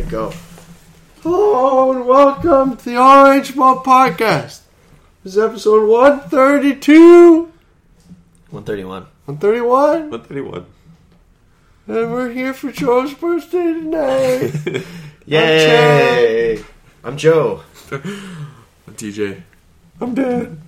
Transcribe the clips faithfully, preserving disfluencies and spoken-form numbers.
go. Hello and welcome to the Orange Ball Podcast. This is episode one thirty-two. one thirty-one. one thirty-one. one thirty-one. And we're here for Joe's birthday tonight. Yay! I'm Joe. I'm T J. I'm dead.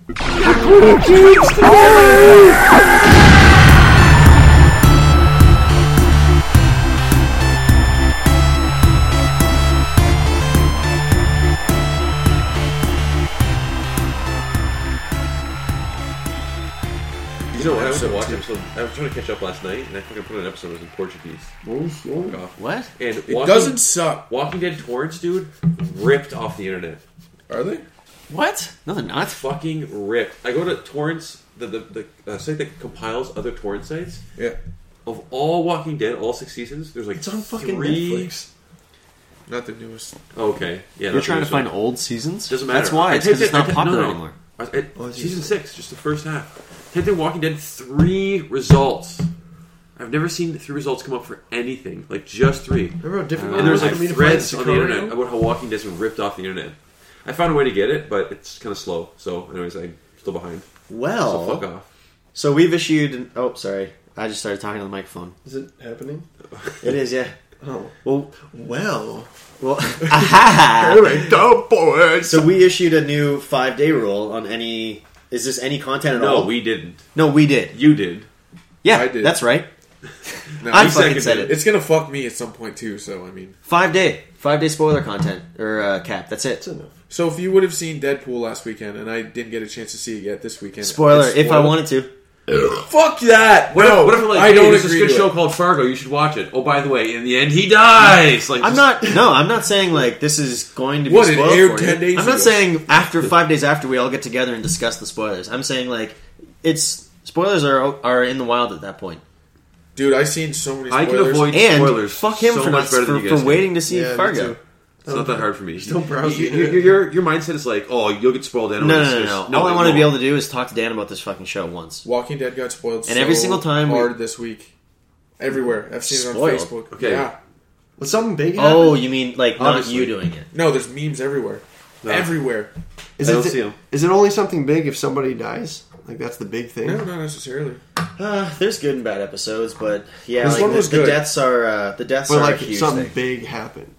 You know what? I was watch episode. I was trying to catch up last night, and I fucking put an episode that was in Portuguese. Oh, Off. What? And It Walking, doesn't suck. Walking Dead torrents, dude, ripped off the internet. Are they? What? No, they're not. Fucking ripped. I go to torrents, the the, the uh, site that compiles other torrent sites. Yeah. Of all Walking Dead, all six seasons, there's like it's on fucking three... Netflix. Not the newest. Oh, okay, yeah. You're trying to find old seasons? Doesn't matter. That's why. I It's because typed it's it- not I typed- popular no, no. anymore. I, I, Oh, season geez. six, just the first half. Typed in Walking Dead, three results. I've never seen three results come up for anything. Like, just three. Remember how difficult And it there's was like for me to threads find on the Sicario? internet about how Walking Dead's been ripped off the internet. I found a way to get it, but it's kind of slow. So, anyways, I'm still behind. Well, So, fuck off. so we've issued... An, oh, sorry. I just started talking on the microphone. Is it happening? It is, yeah. Oh. Well, Well. well, aha! Anyway, dope boys. So we issued a new five-day rule on any... Is this any content at No, all? we didn't. No, we did. You did. Yeah, I did. that's right. No, I he fucking seconded said it. it. it's gonna fuck me at some point too. So I mean, Five day. Five day spoiler content. Or uh, cap. That's it. That's enough. so if you would have seen Deadpool last weekend, and I didn't get a chance to see it yet this weekend. Spoiler, it's if I spoiled. wanted to. Fuck that. What, no, if, what if I'm like, I hey, don't there's this agree good to show it. called Fargo, you should watch it. Oh, by the way, in the end, he dies. Like, I'm just- not. No, I'm not saying like this is going to be What, it spoiled aired for ten you. days I'm not ago. saying after five days after we all get together and discuss the spoilers. I'm saying like it's spoilers are are in the wild at that point. Dude, I've seen so many I spoilers. can avoid And spoilers. fuck him so for much not better for, than you for guys waiting to see Yeah, me Fargo. too. It's not that hard for me. Don't browse You- the you- internet. your, your mindset is like, oh, you'll get spoiled No, anyway. no, It's no, just- no. All I it want to be won't. able to do is talk to Dan about this fucking show once. Walking Dead got spoiled And so every single time we- hard this week. Everywhere. I've seen it on Spoiled? Facebook. Okay. Yeah. Was something big Oh, happen? you mean like not Honestly. you doing it? No, there's memes everywhere. No. Everywhere. Is I it, don't see 'em. is it only something big if somebody dies? Like, that's the big thing? No, not necessarily. Uh, there's good and bad episodes, but yeah, This like one the, was the good. deaths are uh, the deaths But, are like, a huge something thing. big happened.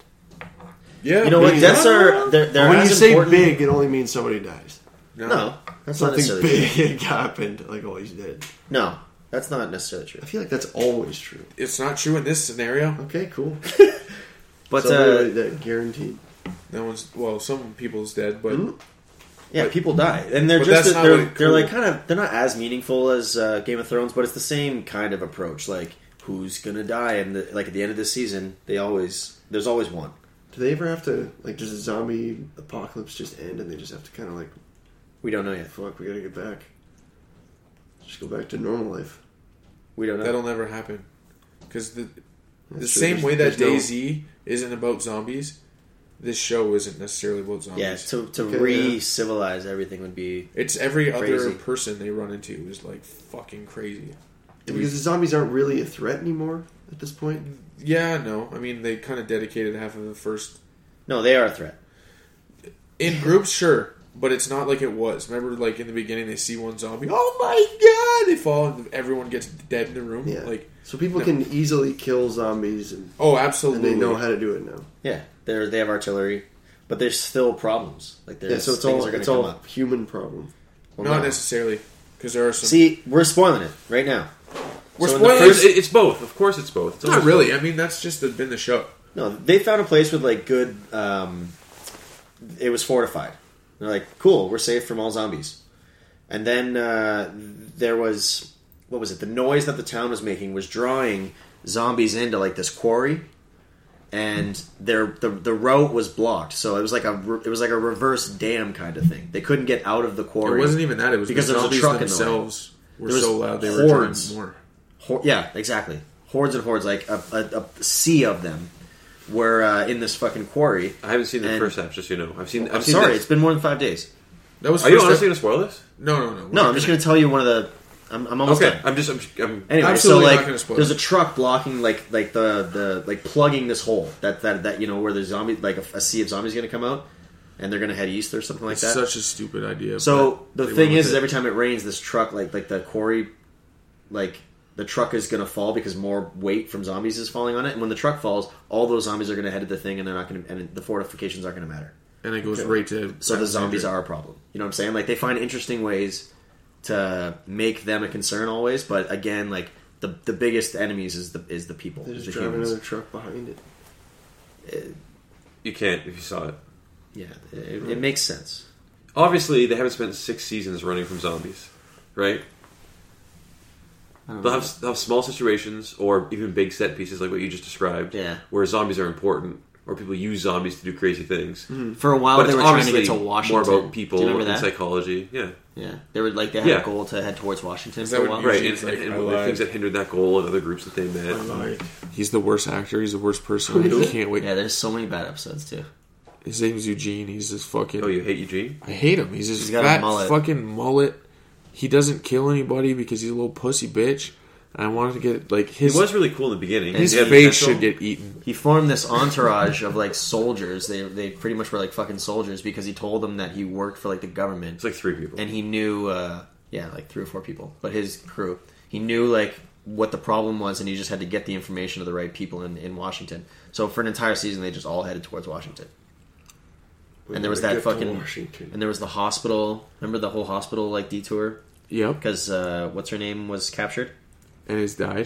Yeah. You know what? maybe. Deaths are they're, they're when you as say important- big, it only means somebody dies. No. No, that's Something not necessarily true. big happened, like, oh, he's dead. No, that's not necessarily true. I feel like that's always true. It's not true in this scenario. Okay, cool. But Somebody uh, that guaranteed. No one's, well, some people's dead, but Mhm. yeah, people die, and they're But just that's not they're, like they're cool. like kind of they're not as meaningful as uh, Game of Thrones, but it's the same kind of approach. Like who's gonna die, and the, like at the end of the season, they always there's always one. Do they ever have to, like, does a zombie apocalypse just end and they just have to kind of like, We don't know yet. fuck, we gotta get back. Just go back to normal life. We don't know. that'll never happen. Because the, the That's true. same There's- way that there's DayZ isn't about zombies, this show isn't necessarily about zombies. yeah, to to Okay, re-civilize everything would be It's every Crazy. other person they run into is like fucking crazy. No, because the zombies aren't really a threat anymore at this point. Yeah, no. I mean, they kind of dedicated half of the first. no. They are a threat. In groups, sure. But it's not like it was. Remember, like, in the beginning, they see one zombie. Oh my god! They fall and everyone gets dead in the room. Yeah. Like, So people No. can easily kill zombies and, oh, and absolutely. they know how to do it now. Yeah, they they have artillery, but there's still problems. Like there's Yeah, so it's things all are going it's to come all up. human problem. Well, Not no. necessarily. Because there are some. See, we're spoiling it right now. We're so in the spoiling first- It's, it's both. Of course, it's both. It's not always really. both. I mean, that's just the, been the show. No, they found a place with like good. Um, it was fortified. They're like, cool, we're safe from all zombies. And then uh, there was what was it? The noise that the town was making was drawing zombies into like this quarry, and their the the route was blocked. So it was like a re- it was like a reverse dam kind of thing. They couldn't get out of the quarry. It wasn't even that. It was Because the there was a zombies truck in the way. themselves were There was so loud they hordes. were driving more. Hor- yeah, exactly. Hordes and hordes, like a, a, a sea of them, were uh, in this fucking quarry. I haven't seen the And- first half, just so you know. I've seen. I've I'm seen sorry, this. it's been more than five days. That was Are you first honestly ep- going to spoil this? No, no, no. No, I'm just going to tell you one of the I'm, I'm almost Okay, done. I'm just. I'm. I'm Anyway, Absolutely so not like, gonna spoil there's it. a truck blocking like like the, the like plugging this hole that that, that you know where the zombie like a, a sea of zombies going to come out, and they're going to head east or something like It's that. such a stupid idea. So but the they thing went is, with is it. every time it rains, this truck like like the quarry, like the truck is going to fall because more weight from zombies is falling on it, and when the truck falls, all those zombies are going to head to the thing, and they're not going to, and the fortifications aren't going to matter. and it goes right to So the zombies Alexandria. are a problem. You know what I'm saying? Like they find interesting ways to make them a concern always, but again, like the the biggest enemies is the is the people, They is just the drive humans. another truck behind it. You can't if you saw it. Yeah, it, it makes sense. Obviously, they haven't spent six seasons running from zombies, right? I don't They'll know. have, they'll have small situations or even big set pieces like what you just described, Yeah. where zombies are important or people use zombies to do crazy things. For a while, But they it's were trying to get obviously to Washington. more about people Do you remember and that? psychology. Yeah, Yeah, they were like they had Yeah. a goal to head towards Washington Is for that a what while. you- right. And, Eugene's like, and, I and the lied. things that hindered that goal and other groups that they met. Like, He's the worst actor. He's the worst person. I can't wait. Yeah, there's so many bad episodes too. His name's Eugene. He's this fucking. Oh, you hate Eugene? I hate him. He's this He's got a fat mullet. fucking mullet. He doesn't kill anybody because he's a little pussy bitch. I wanted to get like his He was really cool in the beginning. his He had face potential. should get eaten. He formed this entourage of like soldiers. They they pretty much were like fucking soldiers because he told them that he worked for like the government. It's like three people. And he knew, uh, yeah, like three or four people, but his crew. He knew like what the problem was, and he just had to get the information to the right people in, in Washington. So for an entire season, they just all headed towards Washington. And there was that Get to fucking, Washington. and there was the hospital. Remember the whole hospital like detour Yep, because uh, what's her name was captured. and he's died.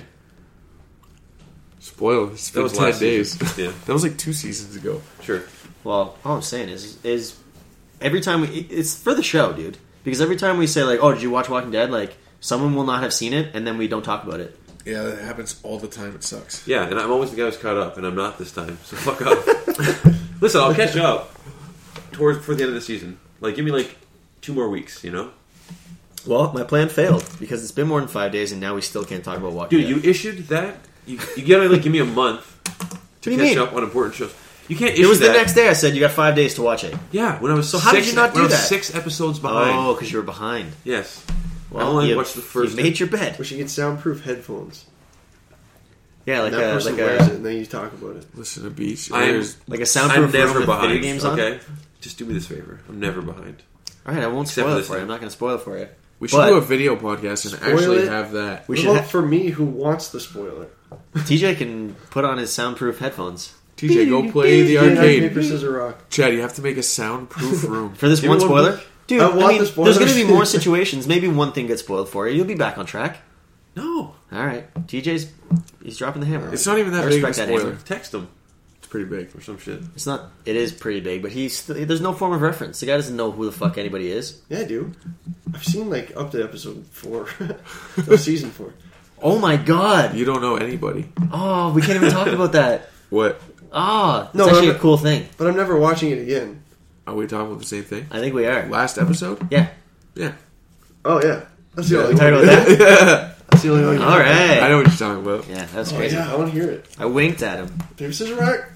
Spoil. It's That been was ten last days. season. Yeah. That was like two seasons ago. Sure. Well, all I'm saying is, is every time we, it's for the show, dude. Because every time we say like, "Oh, did you watch Walking Dead?" Like someone will not have seen it, and then we don't talk about it. Yeah, that happens all the time. It sucks. Yeah, and I'm always the guy who's caught up, and I'm not this time. So fuck up. Listen, I'll catch up towards for the end of the season. Like, give me like two more weeks, you know? Well, my plan failed because it's been more than five days, and now we still can't talk about Walking Dude, Dead. you issued that. You, you gotta like give me a month to do you catch mean? up on important shows. You can't issue It was the that. next day. I said you got five days to watch it. Yeah, when I was So how six, did you not when do I was that? Six episodes behind. Oh, because you were behind. Yes. I Well, only you, watched the first. you made your bed. we should get soundproof headphones. Yeah, like and that a person like wears it, a and then you talk about it. Listen to Beach. I'm- There's- like a I'm soundproof never version with behind. video games on. Okay, just do me this favor. I'm never behind. All right, I won't Except spoil for it this for you. time. I'm not going to spoil it for you. we should But- do a video podcast and Spoil actually it. have that. We What should. about Ha- for me, who wants the spoiler? T J can put on his soundproof headphones T J, go play the Rock, arcade. paper, scissors, rock. Chad, you have to make a soundproof room. for this Give one me one spoiler. week. Dude, I I, want mean, the there's spoilers. going to be more situations. Maybe one thing gets spoiled for you. You'll be back on track. No, All right, T J's he's dropping the hammer. It's not even that I big of a respect that spoiler. hammer. text him It's pretty big. or some shit. It's not. It is pretty big, but he's st- there's no form of reference. The guy doesn't know who the fuck anybody is. Yeah, I do. I've seen like up to episode four, no, season four. Oh my god! You don't know anybody. Oh, we can't even talk about that. What? Ah, No, it's actually I'm- a cool thing. But I'm never watching it again. Are we talking about the same thing? I think we are. Last episode? Yeah. Yeah. Oh yeah, that's the Yeah, only We talked one. about that. That's the only one. All right. I know what you're talking about. Yeah, that's Oh crazy. yeah, I want to hear it. I winked at him. Paper, scissors, rock.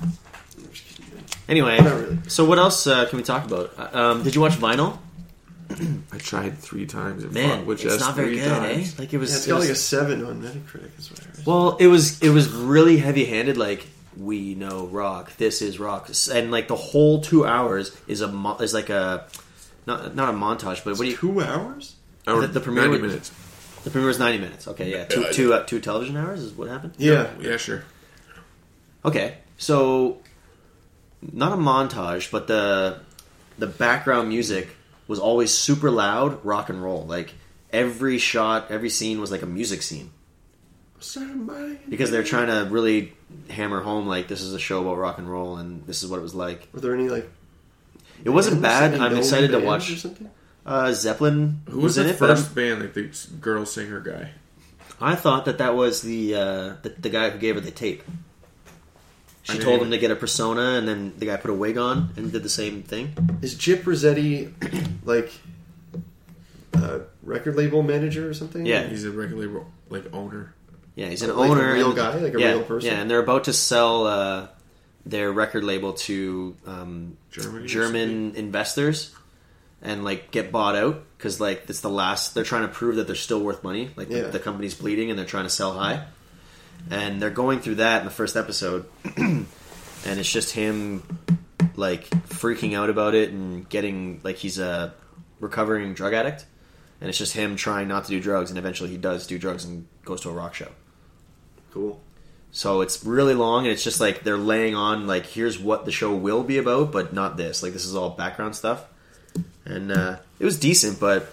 Anyway, Not really. so what else uh, can we talk about? Uh, Um, did you watch Vinyl? I tried three times. And Man, fought with it's Jess not very three good, times. eh? Like it was. Yeah, it's it got was- like a seven on Metacritic. Is what I heard. Well, it was it was really heavy handed. Like we know rock. This is rock, and like the whole two hours is a mo- is like a not not a montage, but what do you? Two hours? Or The- the premiere ninety was- minutes. The premiere was ninety minutes. Okay, yeah, two Yeah, I two uh, two television hours is what happened. Yeah. Yeah, sure. Okay, so not a montage, but the the background music was always super loud, rock and roll. Like every shot, every scene was like a music scene because they're trying to really hammer home like this is a show about rock and roll and this is what it was like. Were there any like? It wasn't bad. any I'm known excited to bands or watch. something? Uh, Zeppelin Who was in the it, but I'm- first band, like the girl singer guy? I thought that that was the, uh, the the guy who gave her the tape. She I told mean- him to get a persona, and then the guy put a wig on and did the same thing. Is Chip Rossetti like a record label manager or something? Yeah. He's a record label like owner. Yeah, he's an Like a owner, real and- guy? Like a yeah, real person? Yeah, and they're about to sell uh, their record label to um, Germany or German investors, and like get bought out because like it's the last. They're trying to prove that they're still worth money. Like Yeah. the, the company's bleeding and they're trying to sell high, and they're going through that in the first episode, and it's just him like freaking out about it and getting like he's a recovering drug addict, and it's just him trying not to do drugs, and eventually he does do drugs and goes to a rock show. Cool. So it's really long, and it's just like they're laying on like here's what the show will be about, but not this. Like this is all background stuff, and uh, it was decent, but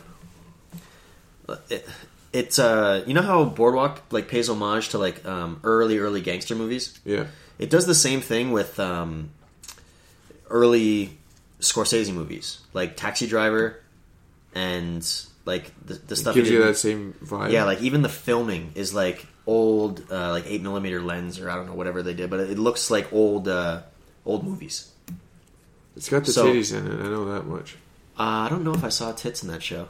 it, it's uh, you know how Boardwalk like pays homage to like um, early early gangster movies. Yeah. It does the same thing with um, early Scorsese movies, like Taxi Driver, and like the, the It stuff. gives he you did- that same vibe. yeah, like even the filming is like old, uh, like eight millimeter lens, or I don't know whatever they did, but it looks like old, uh, old movies. It's got the So- titties in it. I know that much. Uh, I don't know if I saw tits in that show.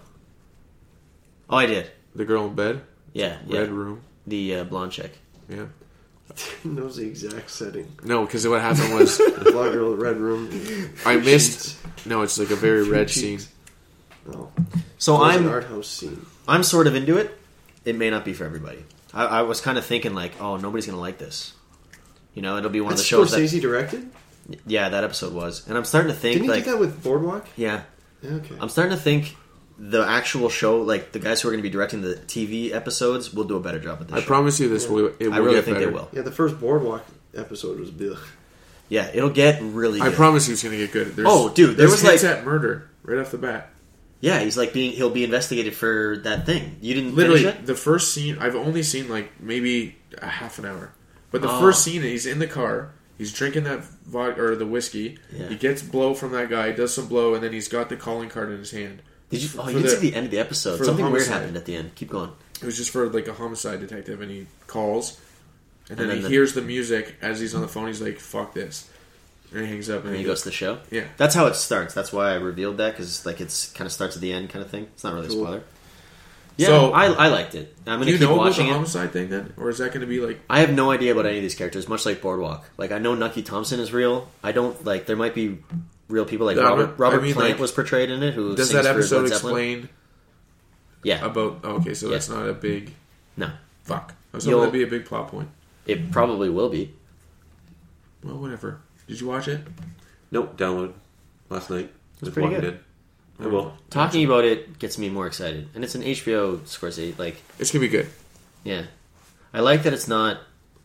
Oh, I did. The girl in bed, Yeah, yeah. red room. The uh, blonde chick. Yeah. knows the exact setting. No, because what happened was Black girl, red room. I missed. No, it's like a very red scene. Oh, So it was I'm an art house scene. I'm sort of into it. It may not be for everybody. I, I was kind of thinking like, oh, nobody's gonna like this. You know, it'll be one That's of the shows Scorsese directed. that. Yeah, that episode was, and I'm starting to think Didn't he like, do that with Boardwalk? yeah, Yeah, okay. I'm starting to think the actual show, like the guys who are going to be directing the T V episodes, will do a better job at this. I show. promise you, this will. It will I really get think better. they will. Yeah, the first Boardwalk episode was ugh. Yeah, it'll get really. I good. promise you, it's gonna get good. There's, Oh, dude, there there's was, hints like- at murder right off the bat. Yeah, he's like being. He'll be investigated for that thing. You didn't Literally, finish it? the first scene. I've only seen like maybe a half an hour, but the Oh. first scene, he's in the car. He's drinking that vodka or the whiskey. Yeah. He gets blow from that guy. Does some blow, and then he's got the calling card in his hand. Did you? Oh, For you didn't the- see the end of the episode. for the Something weird homicide. happened at the end. Keep going. It was just for like a homicide detective, and he calls, and then, And then he the- hears the music as he's on the phone. He's like, "Fuck this," and he hangs up. And, And he goes to the show. Yeah. That's how it starts. That's why I revealed that because like it's kind of starts at the end kind of thing. It's not really Cool. a spoiler. Yeah, So- I, I liked it. I'm Do gonna you keep know about the watching it. homicide thing then, or is that going to be like? I have no idea about any of these characters. Much like Boardwalk, like I know Nucky Thompson is real. I don't like. There might be real people like Yeah, Robert. I Robert mean, Plant like, was portrayed in it. Who Does sings that for episode Led Zeppelin. explain Yeah, about? Oh, okay, so Yeah. that's not a big. no, Fuck. I was hoping You'll- that'd be a big plot point. it probably will be. Well, whatever. Did you watch it? Nope, download last night. was With pretty Walking good. Dead. I will. Talking about it gets me more excited, and it's an H B O Scorsese. Like, It's gonna be good. yeah, I like that it's not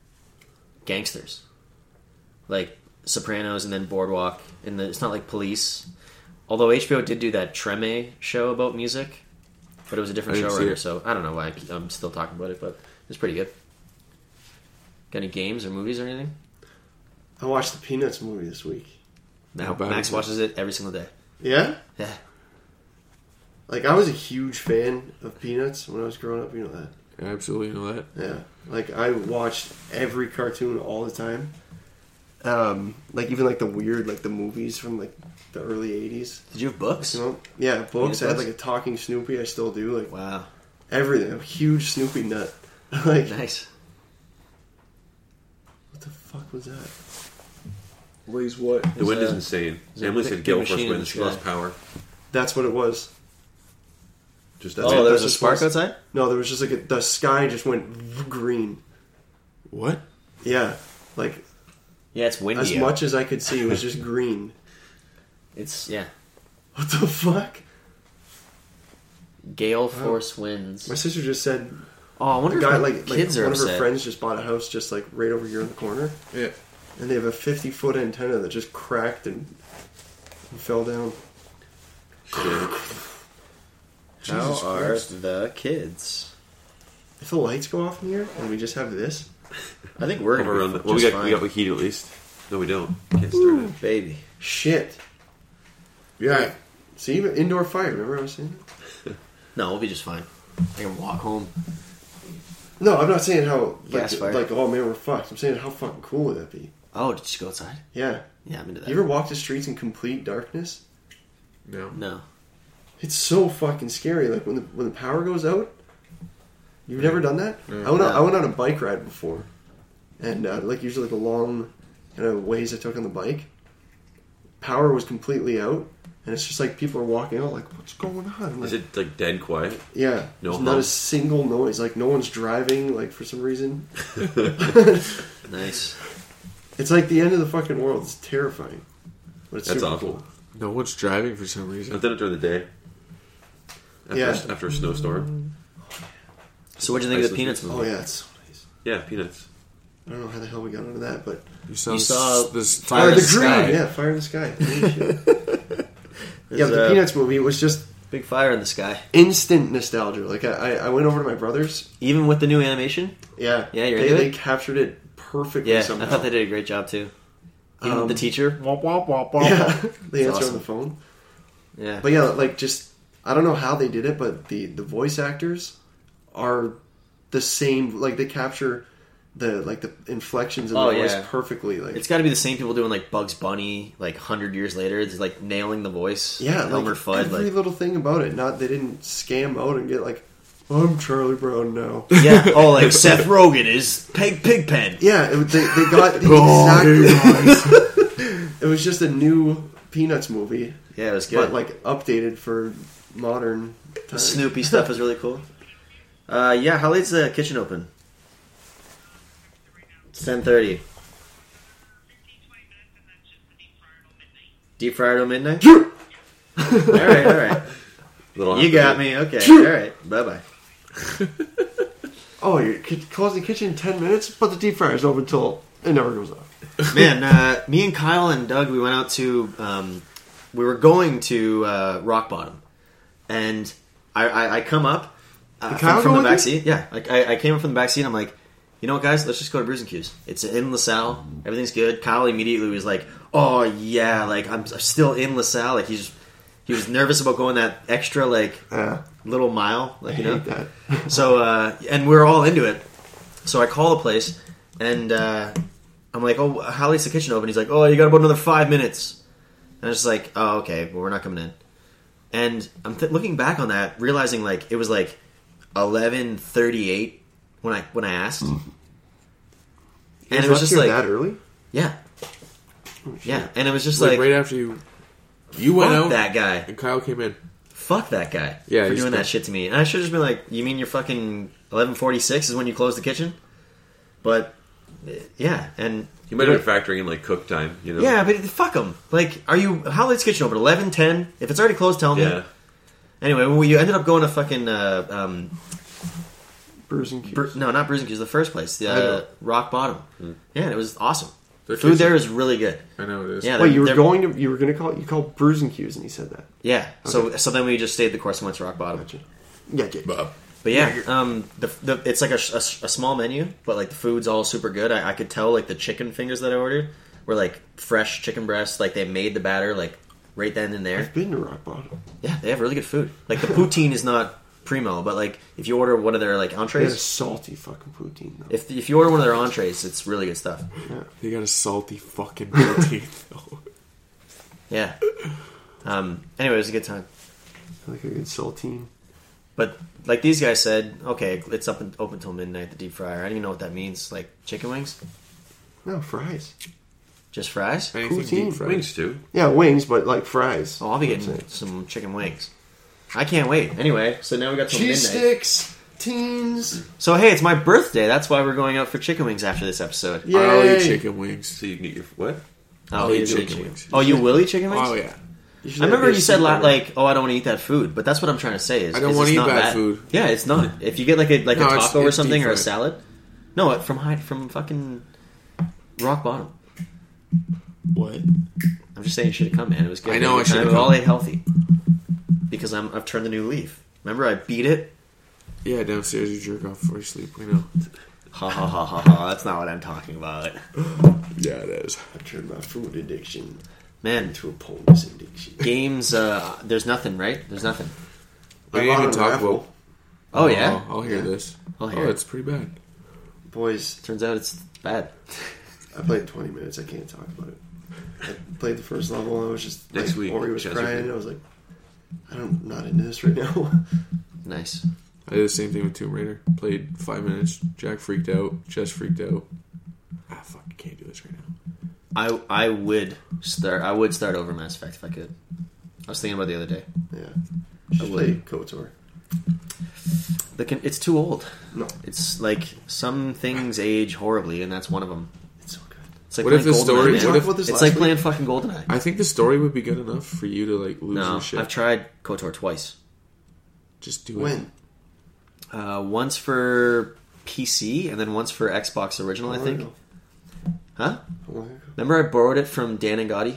gangsters, like Sopranos and then Boardwalk, and the, it's not like Police. Although H B O did do that Treme show about music, but it was a different I didn't see showrunner, it. so I don't know why I keep- I'm still talking about it, but it's pretty good. Got any games or movies or anything? I watched the Peanuts movie this week. Now How bad Max is it? watches it every single day. Yeah? Yeah, Like, I was a huge fan of Peanuts when I was growing up, you know that. I absolutely know that. Yeah. Like, I watched every cartoon all the time. Um, like, even, like, the weird, like, the movies from, like, the early eighties. did you have books? You know? Yeah, books. I had, books? like, a talking Snoopy. I still do. Like, Wow, everything. I'm a huge Snoopy nut. Like, nice. what the fuck was that? Blaze what? The wind a- is insane. there's a Emily big- said big Gale machine Force in wins. the She lost sky. power. That's what it was. Just That's that's Oh, it. there was That's a just spark was- outside? No, there was just, like, a, the sky just went v- green. What? Yeah. Like, Yeah, it's windy. as out. much as I could see, it was just green. It's yeah. What the fuck? Gale force winds. My sister just said Oh, I wonder the guy, if like, my like kids are one of her upset. friends just bought a house just like right over here in the corner, Yeah. and they have a fifty foot antenna that just cracked and, and fell down. shit. How Jesus are Christ. the kids? If the lights go off in here and we just have this, I think we're Over gonna on be the, well, we just got fine. we got heat at least. No, we don't. Can't start it. baby. shit. Yeah. See, even indoor fire. Remember I was saying? No, we'll be just fine. I can walk home. No, I'm not saying how like, Gas fire. like oh man we're fucked. I'm saying how fucking cool would that be? Oh, did you go outside? Yeah. Yeah, I'm into that. You ever walk the streets in complete darkness? No. No. It's so fucking scary. Like when the when the power goes out. You've never done that? No. I went on, No. I went on a bike ride before, and uh, like usually the long kind of ways I took on the bike, power was completely out, and it's just like people are walking out like, what's going on? Like, Is it like dead quiet? yeah, No there's not a hum? single noise. Like no one's driving. Like for some reason, Nice. it's like the end of the fucking world. It's terrifying, but it's That's super awful. cool. No one's driving for some reason. I've done it during the day. After, Yeah. a, after a snowstorm. So what'd you think of the Nice. Peanuts movie? Oh yeah, it's so nice. Yeah, peanuts. I don't know how the hell we got onto that, but You saw, You saw this Fire oh, in the the green, Sky. yeah, Fire in the Sky. Holy shit. Yeah, There's but the a Peanuts movie was just big fire in the sky. instant nostalgia. Like I, I went over to my brother's. Even with the new animation? Yeah, Yeah, you're they, into they it? captured it perfectly. Yeah, somehow. I thought they did a great job too. Even Um, the teacher. Womp, womp, womp, womp. Yeah, they It's answer awesome. on the phone. Yeah. But yeah, like just I don't know how they did it, but the the voice actors are the same. Like they capture the like the inflections in Oh, the voice yeah. perfectly. Like It's got to be the same people doing like Bugs Bunny, like hundred years later. It's like nailing the voice. yeah, Elmer like Fudd. every Like, little thing about it. Not they didn't scam out and get like I'm Charlie Brown now. yeah. Oh, like Seth Rogen is Peg Pigpen. Yeah, it, they they got the Oh, exact. It was just a new Peanuts movie, Yeah, it was but good. like updated for modern The times. Snoopy stuff is really cool. Uh, yeah, how late's the kitchen open? It's ten thirty. Deep fryer till midnight. all right, all right. Little You after got that. me. Okay, all right. Bye bye. Oh, you ki- close the kitchen in ten minutes, but the deep fryer's open until it never goes off. Man, uh, me and Kyle and Doug, we went out to, um, we were going to uh, Rock Bottom, and I, I, I come up uh, Did from, Kyle from go the with back you? seat. Yeah, like I, I came up from the back seat. And I'm like, you know what, guys? Let's just go to Brews and Q's. It's in LaSalle. Everything's good. Kyle immediately was like, oh yeah, like I'm, I'm still in LaSalle. Like he's he was nervous about going that extra like Yeah, little mile, like I you know. hate that. So, uh, and we are all into it. So I call the place, and uh, I'm like, oh, how late's the kitchen open? He's like, oh, you got about another five minutes. And I was just like, oh, okay, well, we're not coming in. And I'm th- looking back on that, realizing, like, it was, like, eleven thirty-eight when I when I asked. You And guys it was left just here like, that early. yeah. Yeah, and it was just like, like, right after you, you went fuck out, that guy. and Kyle came in. Fuck that guy Yeah, for he's doing that dumb. shit to me. And I should have just been like, you mean you're fucking eleven forty-six is when you close the kitchen? But, uh, yeah, and... You might have been factoring in like cook time, you know? Yeah, but fuck them. Like, are you... How late's kitchen open? eleven, ten? If it's already closed, tell me. Yeah. Anyway, we ended up going to fucking... Uh, um, Bruise and Q's. Bru- no, not Bruising Q's, the first place. The I know. uh, Rock Bottom. Yeah, it was awesome. Their Food kitchen- there is really good. I know it is. Yeah, Wait, they're- you were they're- going to you were going to call you called Bruise and Q's, and he said that. Yeah, so so then we just stayed the course and went to Rock Bottom. Gotcha. Yeah, yeah. But But yeah, um, the, the it's like a, a, a small menu, but like the food's all super good. I, I could tell like the chicken fingers that I ordered were like fresh chicken breasts. Like they made the batter like right then and there. I've been to Rock Bottom. Yeah, they have really good food. Like the poutine is not primo, but like if you order one of their like They had a entrees, salty fucking poutine though. if if you order one of their entrees, it's really good stuff. they got a salty fucking protein. though. Yeah. Um. Anyway, it was a good time. I like a good saltine. But like these guys said, okay, it's up and open until midnight. The deep fryer. I don't even know what that means. Like chicken wings, No fries. just fries. Anything Poutine. deep fried. Wings too. Yeah, wings, but like fries. Oh, I'll be getting some chicken wings. I can't wait. Anyway, so now we got till Cheese midnight. sticks, teens. So hey, it's my birthday. That's why we're going out for chicken wings after this episode. Yay. I'll eat chicken wings. So you can eat your what? I'll I'll eat eat chicken chicken wings. wings. Oh, you will eat chicken wings? Oh yeah. You should I have remember a you said la- sleepover. like, "Oh, I don't want to eat that food," but that's what I'm trying to say. Is I don't is wanna it's eat not bad food. Yeah, it's not. If you get like a like No, a it's- taco or it's something deep or a fried. salad, no, from high, from fucking Rock Bottom. What? I'm just saying you should have come, man. It was good. I know I We should've We all come. ate healthy because I'm I've turned the new leaf. Remember, I beat it. Yeah, downstairs you jerk off before you sleep. I know. Ha ha ha ha ha. That's not what I'm talking about, Yeah, it is. I turned my food addiction man. into a bonus addiction. Games. Uh, there's nothing, right? There's nothing. We I didn't bought even a talk raffle. about. Oh yeah. I'll hear Yeah. this. I'll hear Oh, it. it's pretty bad. Boys, Turns out it's bad. I played twenty minutes. I can't talk about it. I played the first level and I was just Next like, week, Ori was Chaz, crying. you- I was like, I'm not into this right now. Nice. I did the same thing with Tomb Raider. Played five minutes. Jack freaked out. Chess freaked out. Ah, fuck! I can't do this right now. I I would start. I would start over Mass Effect if I could. I was thinking about it the other day. Yeah. Just play KOTOR. The con- it's too old. No. It's like some things age horribly, and that's one of them. It's so good. It's like What if playing the story- GoldenEye, man. What what if- about this It's last like week? playing fucking GoldenEye. I think the story would be good enough for you to like lose No, your shit. I've tried KOTOR twice. Just do it. When? Uh, once for P C, and then once for Xbox Original, I How long think. ago? Huh? How long ago? Remember I borrowed it from Dan and Gotti?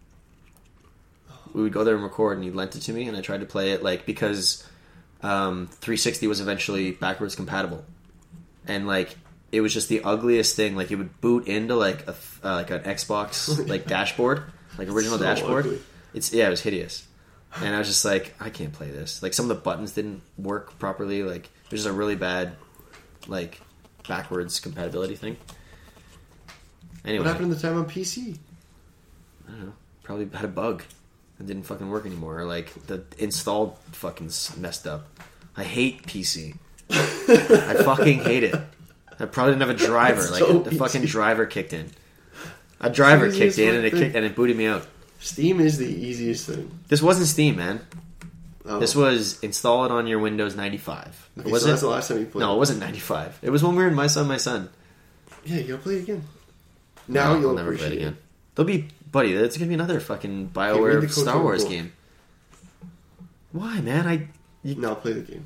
We would go there and record, and he lent it to me, and I tried to play it, like, because um, three sixty was eventually backwards compatible. And, like, it was just the ugliest thing. Like, it would boot into, like, a, uh, like an Xbox, like, dashboard. Like, original So dashboard. ugly. It's Yeah, it was hideous. And I was just like, I can't play this. Like, some of the buttons didn't work properly. Like, it was just a really bad, like, backwards compatibility thing. Anyway. What happened to the time on P C? I don't know. Probably had a bug. It didn't fucking work anymore. Or like the install fucking s- messed up. I hate P C. I fucking hate it. I probably didn't have a driver. It's Like so the fucking easy. driver kicked in. A driver It's the kicked easiest in and it thing. kicked, and it booted me out. Steam is the easiest thing. This wasn't Steam, man. Oh. This was install it on your Windows ninety-five. Okay, was so it? that's the last time you played. No, it wasn't ninety-five. It was when we were in My Son, My Son. Yeah, you gotta play it again. Now No, you'll I'll never play appreciate it again. There'll be, buddy. It's gonna be another fucking read Bioware the Star KOTOR Wars book. game. Why, man? I it. Now play the game.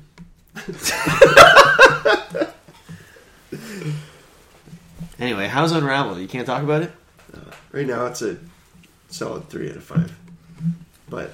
Anyway, how's Unraveled? You can't talk about it? Uh, right now it's a solid three out of five. But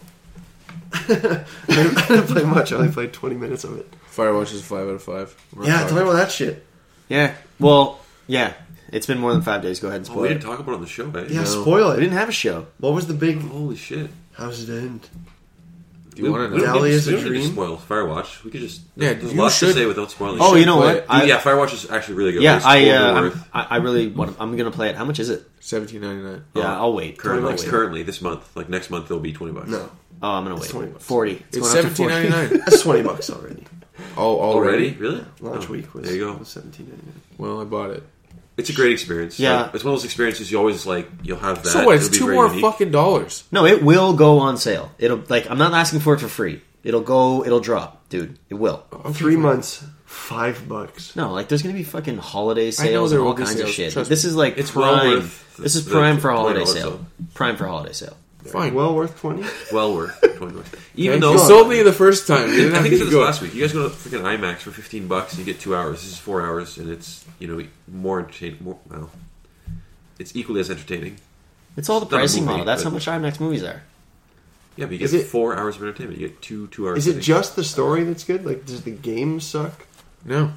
I didn't play much. I only played twenty minutes of it. Firewatch is a five out of five. We're Yeah, on tell me about that shit. Yeah. Well, yeah. It's been more than five days. Go ahead and Oh, spoil we it. didn't talk about it on the show, eh? Yeah, No. spoil We it. didn't have a show. What was the big? Holy shit. How does it end? Do you want We to don't know? Dahlia need is to- a we don't need to dream? spoil Firewatch. We could just... Yeah, there's you lots should- to say without spoiling Oh, shit. you know play what? it. I, yeah, Firewatch is actually really good. yeah, It's I, totally uh, I'm, worth I, I really want. I'm gonna play it. How much is it? Seventeen ninety nine. Yeah, Oh, I'll wait. currently, I'll wait. currently, this month. Like, next month, it'll be twenty bucks. No, Oh, I'm gonna It's wait. twenty bucks. Forty. It's going up to seventeen ninety forty. nine. that's twenty bucks already. Oh, Already? already? Really? Launch Oh, week was There you go. was seventeen ninety nine. Well, I bought it. It's a great experience. Yeah. Like, it's one of those experiences you always, like, you'll have that. So what? It's It'll be two very more unique. fucking dollars. No, it will go on sale. It'll like. I'm not asking for it for free. It'll go. It'll drop, dude. It will. Three months, five bucks. No, like there's gonna be fucking holiday I know sales there and all will be kinds of sales, shit. trust This me. is like It's well prime. worth this is the prime for holiday twenty dollars sale. Prime for holiday sale. Fine. Well worth twenty. Well worth twenty bucks. Even Okay. though... You sold me the first time. You didn't I have think to it's this go. last week. You guys go to freaking IMAX for fifteen bucks and you get two hours. This is four hours and it's, you know, more entertaining. More, well, it's equally as entertaining. It's all the It's not a pricing movie, model. That's but- how much IMAX movies are. Yeah, but you Is get it- four hours of entertainment. You get two two hours. Is I it think. just the story that's good? Like, does the game suck? No.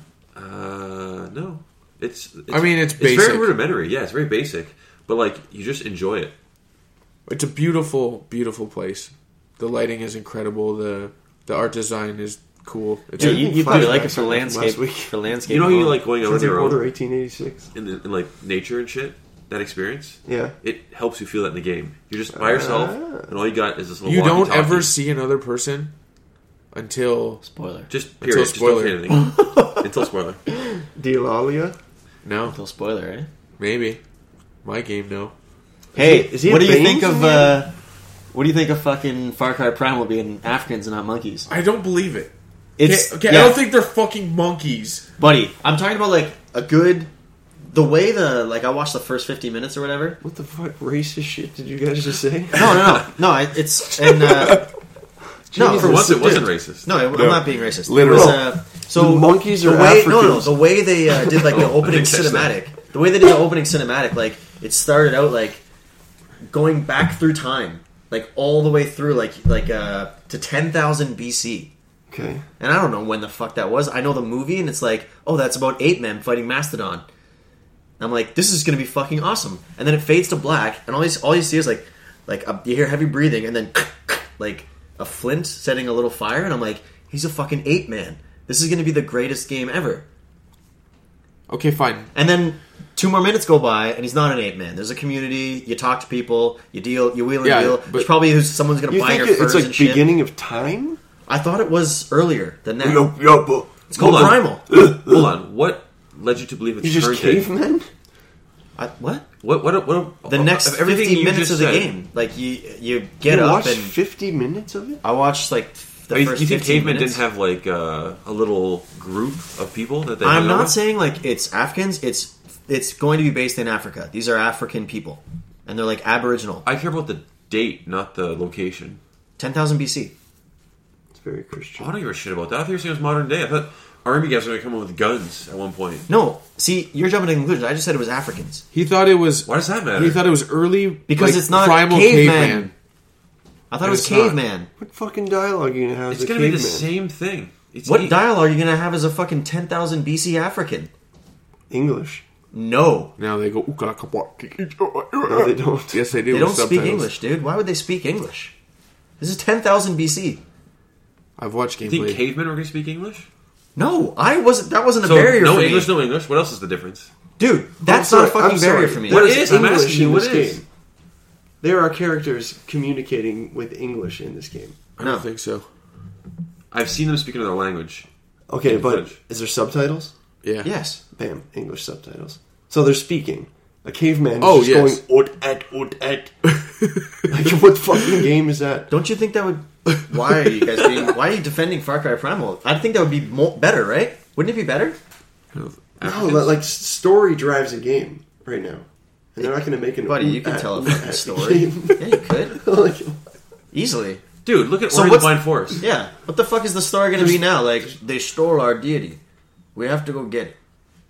Uh, no. It's, it's. I mean, it's It's basic. very rudimentary. Yeah, it's very basic. But like, you just enjoy it. It's a beautiful, beautiful place. The lighting is incredible. The the art design is cool. It's Yeah, a- you, you probably like it flashbacks for from landscape. last week. For landscape. You know how you model. like going out on Sunset your Quarter, own eighteen eighty-six. in, the, in like nature and shit. That experience, Yeah. it helps you feel that in the game. You're just by yourself, Ah. and all you got is this little. you don't walkie-talkie. ever see another person until Spoiler. Just period. Just spoiler. don't say anything until spoiler. Dialalia. no, Until spoiler, eh? maybe my game. No, Hey, Is he what a do you Baines think in of? the Uh, what do you think of fucking Far Cry Primal being Africans and not monkeys? I don't believe it. It's okay, okay, yeah, I don't think they're fucking monkeys. buddy. I'm talking about like a good. The way the like I watched the first fifty minutes or whatever. What the fuck racist shit did you guys just say? No, no, no, no. it- It's and uh, no. For once, it wasn't racist. No, I'm No. not being racist. Literal. It was, uh, so The monkeys the are way, No, no, Africans. the way they uh, did like the Oh, I opening didn't catch cinematic. The way they did the opening cinematic, like it started out like going back through time, like all the way through, like like uh, to ten thousand B C. Okay. And I don't know when the fuck that was. I know the movie, and it's like, oh, that's about eight men fighting Mastodon. And I'm like, this is gonna be fucking awesome. And then it fades to black, and all you, all you see is like, like a, you hear heavy breathing, and then like a flint setting a little fire, and I'm like, he's a fucking eight man. This is gonna be the greatest game ever. Okay, fine. And then two more minutes go by, and he's not an eight man. There's a community. You talk to people. You deal. You wheel and Yeah, deal. but- There's probably who's someone's gonna You buy think your it- furs it's like and shit. beginning of time? I thought it was earlier than that. Yup, yup. It's called Hold on. Primal. Hold on. What led you to believe it's You just turn taking? cavemen? I, what? What? What? What? The next of everything fifty you minutes just of the said, game, like you, you get you up watched and fifty minutes of it. I watched like the Oh, you, first you think fifteen cavemen minutes. didn't have like uh, a little group of people that they? I'm hung out not with? saying like it's Africans. It's it's going to be based in Africa. These are African people, and they're like Aboriginal. I care about the date, not the location. ten thousand B C. It's very Christian. I don't give a shit about that. I thought you were saying it was modern day. I thought army guys were going to come in with guns at one point. No, see, you're jumping to conclusions. I just said it was Africans. He thought it was. Why does that matter? He thought it was early Because like, it's not primal caveman. I thought it was It's not. caveman. What fucking dialogue are you gonna have? It's as a going to be the caveman? same thing. It's What e- dialogue are you gonna have as a fucking ten thousand B C African? English. No, Now they go. "Ooka, kapa." No, they don't. Yes, they do. they with don't speak subtitles. English, dude. Why would they speak English? This is ten thousand B C. I've watched You think gameplay. cavemen were going to speak English? No, I wasn't. That wasn't a So barrier no for English, me, no English. What else is the difference? dude. That's I'm not a sorry, fucking I'm barrier sorry. for me. What There is? I'm English asking you, in what this is? game? There are characters communicating with English in this game. I No. don't think so. I've seen them speak another language. Okay, In but French. is there subtitles? Yeah. Yes, Bam, English subtitles. So they're speaking. A caveman is Oh, just yes. going ot at ot at. Like what fucking game is that? don't you think that would? Why are you guys being? Why are you defending Far Cry Primal? I think that would be more, better, right? Wouldn't it be better? No, Africans? li- like story drives a game right now, and they're not going to make an. Buddy, you ot can at, tell a ot fucking at story. game. Yeah, you could Like, easily. Dude, look at So Ori and the what's- Blind Forest. Yeah. What the fuck is the story going to be now? Like they stole our deity. We have to go get it.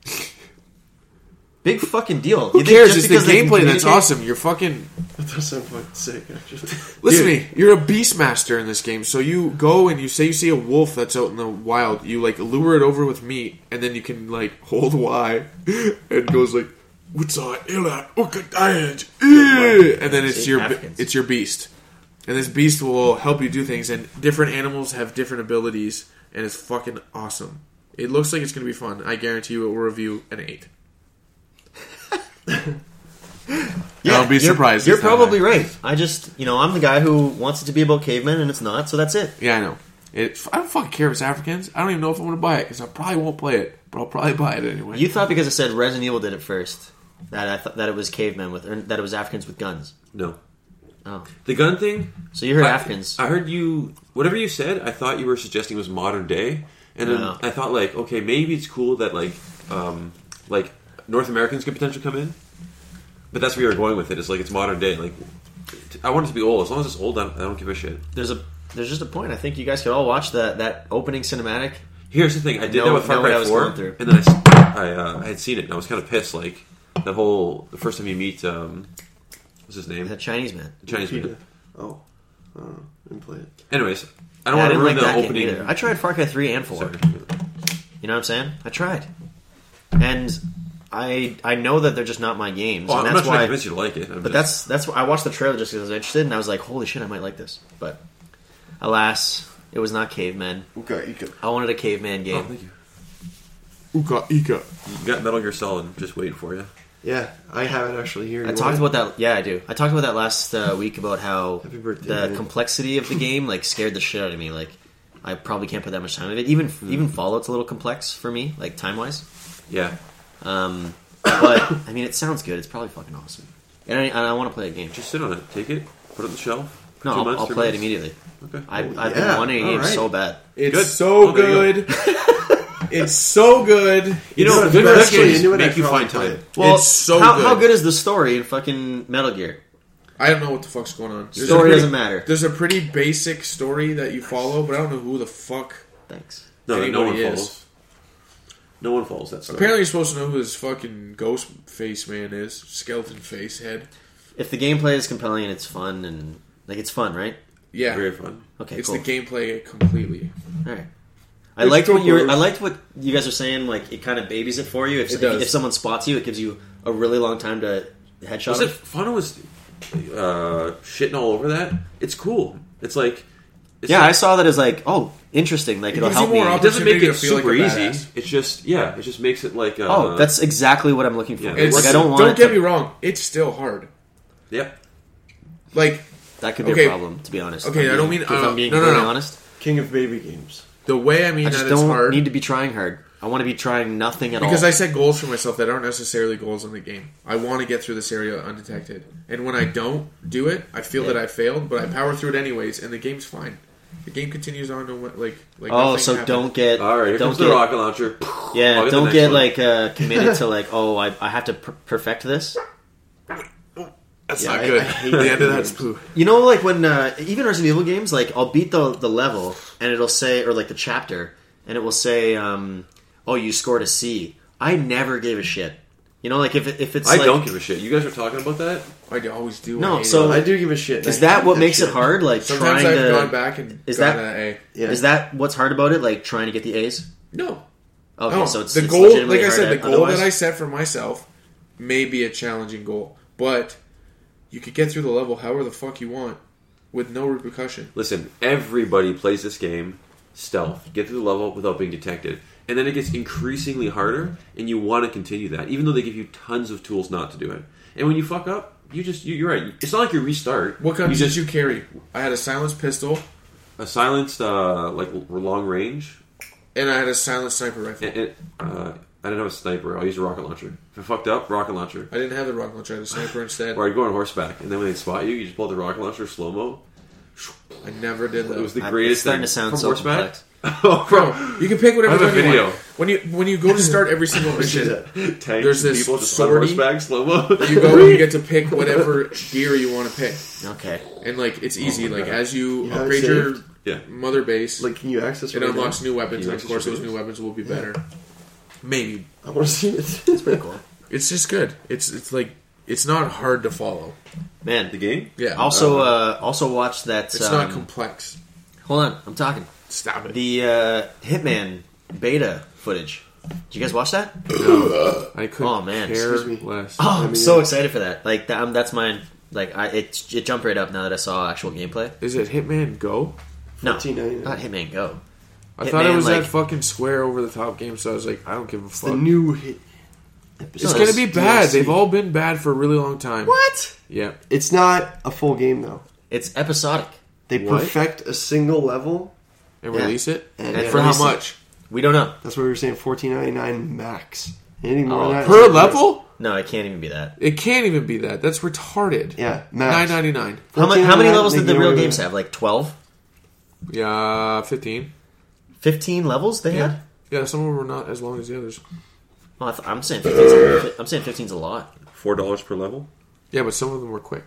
Big fucking deal. Who You think cares? just It's the because they can gameplay that's communicate- awesome. You're fucking. that does sound fucking sick, actually. Listen Dude, to me. You're a beastmaster in this game. So you go and you say you see a wolf that's out in the wild. You like lure it over with meat, and then you can like hold Y, and it goes like, "What's up, Illa? And then it's See, your Africans. it's your beast, and this beast will help you do things. And different animals have different abilities, and it's fucking awesome. It looks like it's gonna be fun. I guarantee you, it will review an eight. Yeah, I'll be you're- surprised You're it's that probably high. right. I just, you know, I'm the guy who wants it to be about cavemen, and it's not. So that's it. Yeah, I know. It, I don't fucking care if it's Africans. I don't even know if I want to buy it because I probably won't play it, but I'll probably buy it anyway. You thought because I said Resident Evil did it first that I thought that it was cavemen with, or that it was Africans with guns. No. Oh, The gun thing, so you heard I, Africans? I heard you. Whatever you said, I thought you were suggesting was modern day, and then No. I thought like, okay, maybe it's cool that like, um, like North Americans could potentially come in, but that's where you're going with it. It's like it's modern day. Like, I want it to be old. As long as it's old, I don't, I don't give a shit. There's a there's just a point. I think you guys could all watch that that opening cinematic. Here's the thing: I did know- that with Far know what Cry I was Four, going through. and then I, s- I, uh, I had seen it, and I was kind of pissed. Like the whole the first time you meet, um, what's his name? The Chinese man. The Chinese man. Oh, I don't know. I didn't play it. Anyways, I don't Yeah, I want to didn't ruin like that the game opening. either. I tried Far Cry three and four. Sorry. You know what I'm saying? I tried, and I I know that they're just not my games, Well, and I'm that's not trying to why. convince you to like it. I'm But just- that's that's why I watched the trailer just because I was interested, and I was like, "Holy shit, I might like this." But alas, it was not cavemen. Okay, you can. I wanted a caveman Oh, game. thank you. Uka Ika. You got Metal Gear Solid just waiting for you. Yeah, I have it actually here. I You talked want about that. Yeah, I do. I talked about that last uh, week about how Happy birthday, the man. complexity of the game like scared the shit out of me. Like, I probably can't put that much time in it. Even Hmm. even Fallout's a little complex for me, like time wise. Yeah. Um, but I mean, it sounds good. It's probably fucking awesome, and I, and I want to play a game. Just sit on it. Take it. Put it on the shelf. No, Two I'll, months, I'll three play it months. immediately. Okay. I, Oh, I've yeah. been wanting a game Alright. so bad. It's Good. so Oh, there you good. it's so good. You know, If good I gun actually games into it, make I'd you probably find play time. it. Well, It's so how, good. how good is the story in fucking Metal Gear? I don't know what the fuck's going on. There's a Story pretty- doesn't matter. There's a pretty basic story that you follow, but I don't know who the fuck. Thanks. No, that no one Anybody is. follows. No one follows that story. Apparently, you're supposed to know who this fucking ghost face man is. Skeleton face head. If the gameplay is compelling and it's fun and like it's fun, right? Yeah, Very fun. Okay, it's cool. the gameplay completely. All right. I It's liked what you were, cool. I liked what you guys are saying. Like it kind of babies it for you. If, It does. if someone spots you, it gives you a really long time to headshot. Was it them. fun? Was uh, shitting all over that? It's cool. It's like it's Yeah, like, I saw that as like, oh, interesting. Like It it'll gives you help me. more it doesn't make opportunity it to feel like super a easy. badass. It's just yeah. It just makes it like uh, Oh, that's exactly what I'm looking for. Yeah. It's, like I don't want. Don't it get to- me wrong. It's still hard. yep. Like That could be Okay. a problem, to be honest. Okay, I'm I don't being- mean- If uh, I'm being no, no, completely no. honest, King of baby games. the way I mean I just that it's don't hard. need to be trying hard. I want to be trying nothing at Because all. I set goals for myself that aren't necessarily goals in the game. I want to get through this area undetected. And when I don't do it, I feel Yeah. that I failed, but I power through it anyways, and the game's fine. The game continues on, no, like, like oh, nothing so happened. don't get... All right, here don't comes get, the rocket launcher. Yeah, I'll get the don't next get, one. like, uh, committed to, like, oh, I, I have to per- perfect this. That's Yeah, not I- good. I hate the that end of game. that's poo. You know, like, when... Uh, even Resident Evil games, like, I'll beat the, the level, and it'll say... Or, like, the chapter, and it will say, um, oh, you scored a C. I never gave a shit. You know, like, if, it, if it's, I like... don't give a shit. You guys are talking about that? I always do. No, I hate so- it. I do give a shit. Is I that hate what makes shit. it hard? Like, Sometimes trying I've to... gone back and Is gotten that- an A. Yeah. Is that what's hard about it? Like, trying to get the A's? No. Okay, No, so it's the it's goal, legitimately like I hard said, the at- goal otherwise? that I set for myself may be a challenging goal, but you could get through the level however the fuck you want with no repercussion. Listen, everybody plays this game stealth. Get through the level without being detected. And then it gets increasingly harder, and you want to continue that, even though they give you tons of tools not to do it. And when you fuck up, you just, you, you're right. It's not like you restart. What guns you did you carry? I had a silenced pistol, A silenced, uh, like, long range. and I had a silenced sniper rifle. And, and, uh, I didn't have a sniper. I'll use a rocket launcher. If I fucked up, rocket launcher. I didn't have the rocket launcher. I had a sniper instead. Or I'd go on horseback, and then when they spot you, you just pull out the rocket launcher slow-mo. I never did that. It was the I'm- greatest it's starting thing. to sound From so horseback. complex. Oh, Bro, you can pick whatever I have a gun you video. want. When you when you go to start every single mission, Tanks There's and this people just on sortie. horseback, slow-mo. you go and you get to pick whatever gear you want to pick, Okay. and like it's easy. Oh my like God. as you You have it upgrade your saved? Yeah. mother base, Like, can you access it right unlocks now? new weapons, You and of access course your those new videos? weapons will be better. Maybe I want to see it. It's pretty cool. it's just good. It's it's like it's not hard to follow. Man. The game? Yeah. Also, uh, also watch that... it's um, not complex. Hold on, I'm talking. Stop it. The uh, Hitman beta footage. Did you guys watch that? I couldn't Oh, man. care Excuse me. less. Oh, I'm mean, so yeah. excited for that. Like, that, um, that's mine. Like, I it, it jumped right up now that I saw actual gameplay. Is it Hitman Go? No, fourteen ninety-nine. not Hitman Go. I thought it Hitman, was like- that fucking Square over the top game, so I was like, I don't give a It's fuck. the new hit. It's No, gonna it's be D L bad. C. They've all been bad for a really long time. What? Yeah. It's not a full game though. It's episodic. They What? perfect a single level. And Yeah. release it? And And For release how it. much? We don't know. That's what we were saying. Fourteen ninety nine max. Anything more Oh, than that? Per is- level? No, it can't even be that. It can't even be that. That's retarded. Yeah, Nine max. ninety nine. How, mu- how many $fourteen ninety-nine, levels they did the get real away with games it. have? Like twelve? Yeah, fifteen. fifteen levels they Yeah. had? Yeah, some of them were not as long as the others. Well, I th- I'm saying fifteen's I'm saying fifteen's a lot. Four dollars per level? Yeah, but some of them were quick.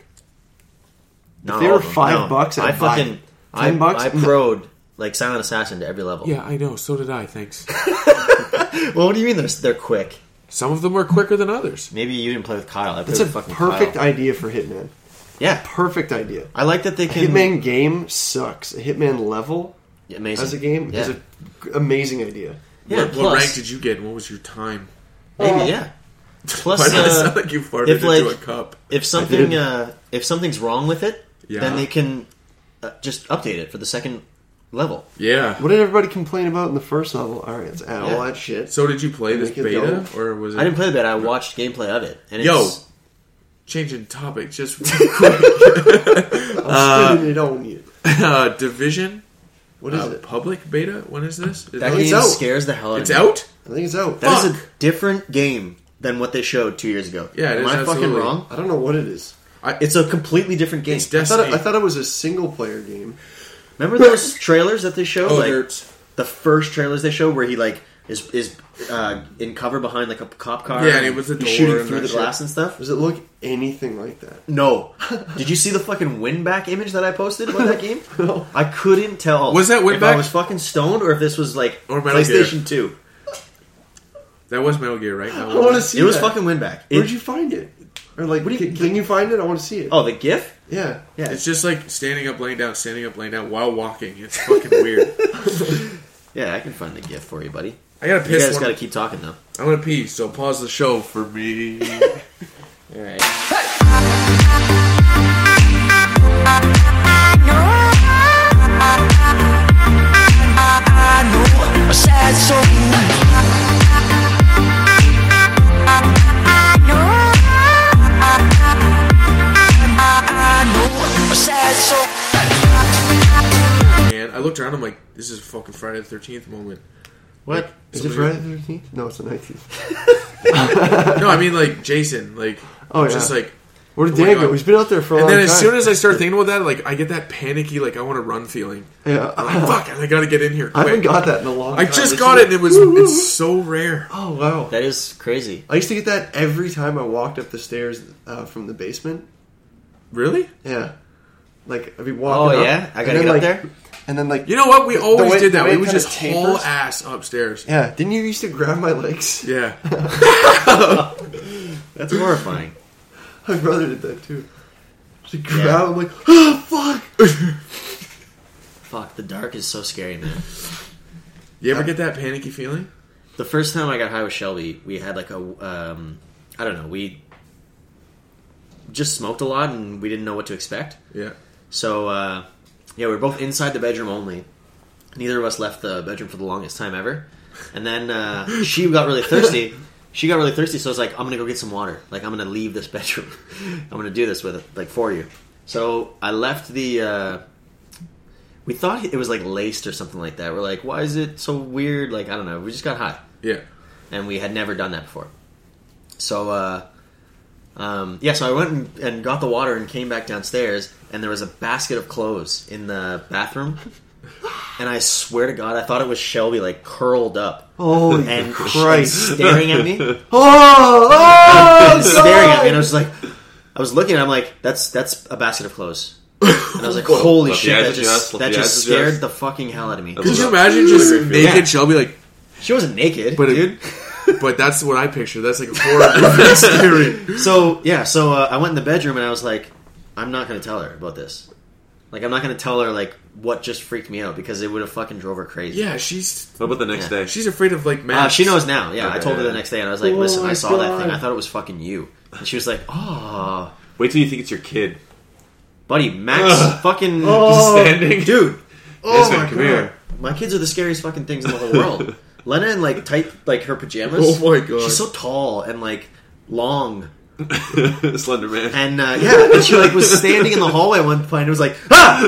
Not they all were of them. five No. bucks, I'd I buy fucking it. I, Ten bucks? I pro'd like Silent Assassin to every level. Yeah, I know. So did I. Thanks. Well, what do you mean they're they're quick? Some of them were quicker than others. Maybe you didn't play with Kyle. I played That's a with fucking perfect Kyle. idea for Hitman. Yeah, Perfect idea. I like that they A can. Hitman game sucks. A Hitman level Yeah, amazing as a game Yeah, is an amazing idea. yeah. what, Plus, what rank did you get? And what was your time? maybe yeah. Plus, Why did it uh, sound like you farted if, into like- a cup? if something uh, if something's wrong with it, Yeah. then they can uh, just update it for the second level. Yeah. What did everybody complain about in the first level? All right, it's add all Yeah. that shit. So did you play this Make it beta, go. or was it? I didn't play the beta. I watched gameplay of it, and it's, Yo. Changing topic, just real quick. I'm spinning it on you. uh, Division. What is uh, it? Public beta. When is this? Is that that- it's game out. scares the hell out it's of me. out. I think it's out. That is a Fuck. different game than what they showed two years ago. Yeah, it Am is I fucking absolutely. wrong? I don't know what it is. It's a completely different game. It's I thought, Destiny. it, I thought it was a single player game. Remember those trailers that they showed? oh, it like hurts. the first trailers they showed, where he like is is uh, in cover behind like a cop car. Yeah, and it was the he's door shooting and through that the shit. glass and stuff. Does it look anything like that? No. Did you see the fucking win back image that I posted about that game? No. I couldn't tell. Was that win if I back? was fucking stoned or if this was like Or Metal Gear. PlayStation Two. That was Metal Gear, right? I want to see It was that. fucking win back. Where'd It- you find it? Or like, What do you- can, can you find it? I want to see it. Oh, the GIF? Yeah. Yeah. It's just like standing up, laying down, standing up, laying down while walking. It's fucking weird. Yeah, I can find the GIF for you, buddy. I gotta You piss. guys one- gotta keep talking though. I'm gonna pee, so pause the show for me. All right. And I looked around. I'm like, this is a fucking Friday the thirteenth moment. What? Is it Friday the thirteenth? No, it's the nineteenth. No, I mean like Jason. Like, Oh, just yeah. like. Where did Oh my Dan go? God. He's been out there for a And long then time. as soon as I start thinking about that, like I get that panicky, like I want to run feeling. Yeah. I'm like, fuck, I gotta get in here I haven't quick. got that in a long I time. just This got is- it, and it was it's so rare. Oh, wow. That is crazy. I used to get that every time I walked up the stairs uh, from the basement. Really? Yeah. Like, I'd be Oh, walking up. yeah? I and gotta then, get up like, there? And then, like... You know what? We the always way- did that. the way We it would kinda just haul tapers. ass upstairs. Yeah. Didn't you used to grab my legs? Yeah. That's horrifying. My brother did that, too. Just grab yeah. I'm like, oh, fuck! Fuck, the dark is so scary, man. You ever get that panicky feeling? The first time I got high with Shelby, we had like a, um, I don't know, we just smoked a lot and we didn't know what to expect. Yeah. So, uh, yeah, we were both inside the bedroom only. Neither of us left the bedroom for the longest time ever. And then uh, she got really thirsty. She got really thirsty, so I was like, I'm going to go get some water. Like, I'm going to leave this bedroom. I'm going to do this with it, like, for you. So I left the... Uh, we thought it was, like, laced or something like that. We're like, why is it so weird? Like, I don't know. We just got high. Yeah. And we had never done that before. So, uh... Um, yeah, so I went and, and got the water and came back downstairs, and there was a basket of clothes in the bathroom. And I swear to God, I thought it was Shelby, like, curled up. Holy and Christ. staring at me. Oh! Oh! Staring at me, and I was like... I was looking, and I'm like, that's that's a basket of clothes. And I was like, holy Let the shit, eyes that just, adjust, let that the just eyes scared adjust. the fucking hell out of me. Could you imagine just naked Yeah. Shelby like... She wasn't naked, But it- dude. But that's what I picture. That's like a horror movie. It's scary. So, yeah, so uh, I went in the bedroom, and I was like, I'm not going to tell her about this. Like, I'm not going to tell her, like, what just freaked me out, because it would have fucking drove her crazy. Yeah, she's What about the next Yeah. day? she's afraid of like Uh, masks. she knows now. Yeah, I Okay, told her yeah. the next day, and I was like, Oh listen, I my saw that God. thing. I thought it was fucking you. And she was like, oh... Wait till you think it's your kid. Buddy, Max Ugh. fucking... Oh. Standing. Dude, Oh, Listen, my come God. here. my kids are the scariest fucking things in the whole world. Lena in, like, tight, like, her pajamas. Oh my God. She's so tall and, like, long. Slender Man. And, uh, yeah, and she, like, was standing in the hallway at one point and was like, ah!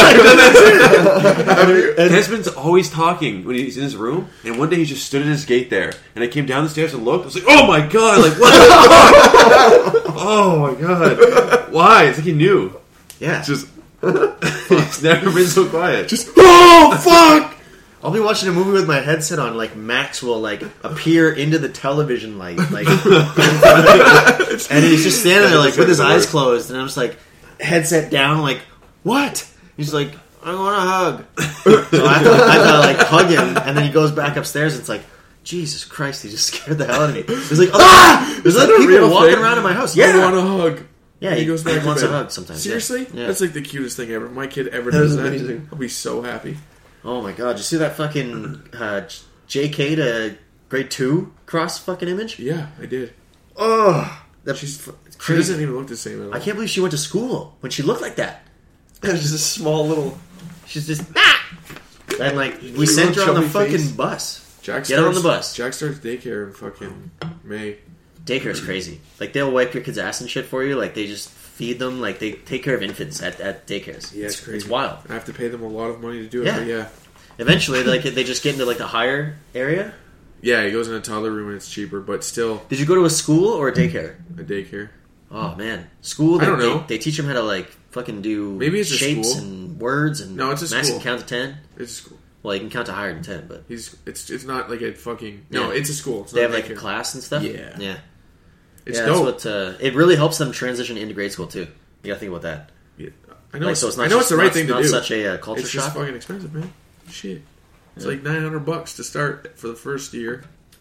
Desmond's always talking when he's in his room, and one day he just stood at his gate there, and I came down the stairs and looked. I was like, "Oh my god! Like what? the fuck? Oh my god! Why? It's like he knew. Yeah. Just he's never been so quiet. Just Oh fuck! I'll be watching a movie with my headset on, like, Max will, like, appear into the television light, like, in front of me. And he's just standing there, like, with his eyes closed, and I'm just like, headset down, like, what? He's like, I want a hug. So I have, to, I have to, like, hug him, and then he goes back upstairs, and it's like, Jesus Christ, he just scared the hell out of me. There's like, ah! There's like that a people real walking thing? around in my house. I Yeah. want a hug. Yeah, he, he, goes back he to wants bed. a hug sometimes. yeah. Seriously? Yeah. That's like the cutest thing ever. If my kid ever That does is that, amazing. I'll be so happy. Oh my god, did you see that fucking uh, J K to grade two cross fucking image? Yeah, I did. Oh, that She's she's she crazy. doesn't even look the same at all. I can't believe she went to school when she looked like that. There's just a small little... She's just ah! And like we sent her on the chubby fucking face. bus. Jack Get her on starts, the bus. Jack starts daycare in fucking May. Daycare's crazy. Like they'll wipe your kid's ass and shit for you. Like they just feed them. Like they take care of infants at, at daycares. Yeah, it's crazy. It's wild. I have to pay them a lot of money to do it. Yeah. But yeah, Eventually, like they just get into like the higher area. yeah. He goes in a toddler room and it's cheaper, but still Did you go to a school or a daycare? a daycare. Oh man, school. I They, don't know. They, they teach them how to like fucking do Maybe it's a shapes school. and words and No, it's a Max school. can count to ten. It's a school. Well, you can count to higher than ten, but He's it's it's not like a fucking no. Yeah. It's a school. It's they not have like a daycare. class and stuff. Yeah. yeah. It's yeah, dope. that's what uh, it really helps them transition into grade school too. You gotta think about that. Yeah. I know. Like, it's, so it's not I know just, it's the right not, thing to not do. such a uh, culture It's shock. just fucking expensive, man. Shit. It's like nine hundred bucks to start for the first year.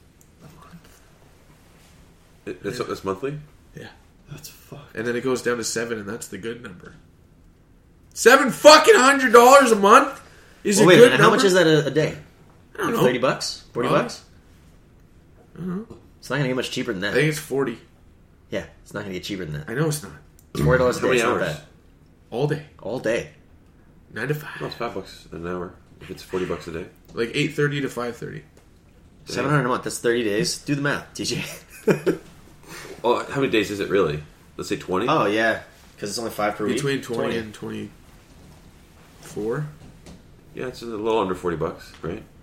It- That's that's monthly. Yeah. That's fucked. And then it goes down to seven, and that's the good number. Seven fucking hundred dollars a month is Well, a wait a good minute, how number. much is that a, a day? I don't know. Thirty bucks, forty Uh, bucks. I don't know. It's not gonna get much cheaper than I that. think it's forty. Yeah, it's not gonna get cheaper than that. I know it's not. It's forty dollars a How day. many It's not hours? bad. All day, All day. nine to No, five, it's five bucks an hour. If it's forty bucks a day. like eight thirty to five thirty. Seven hundred a month. That's thirty days. Do the math, T J. Well, how many days is it really? Let's say twenty. Oh yeah, because it's only five per week. Between twenty and twenty-four. Yeah, it's a little under forty bucks, right?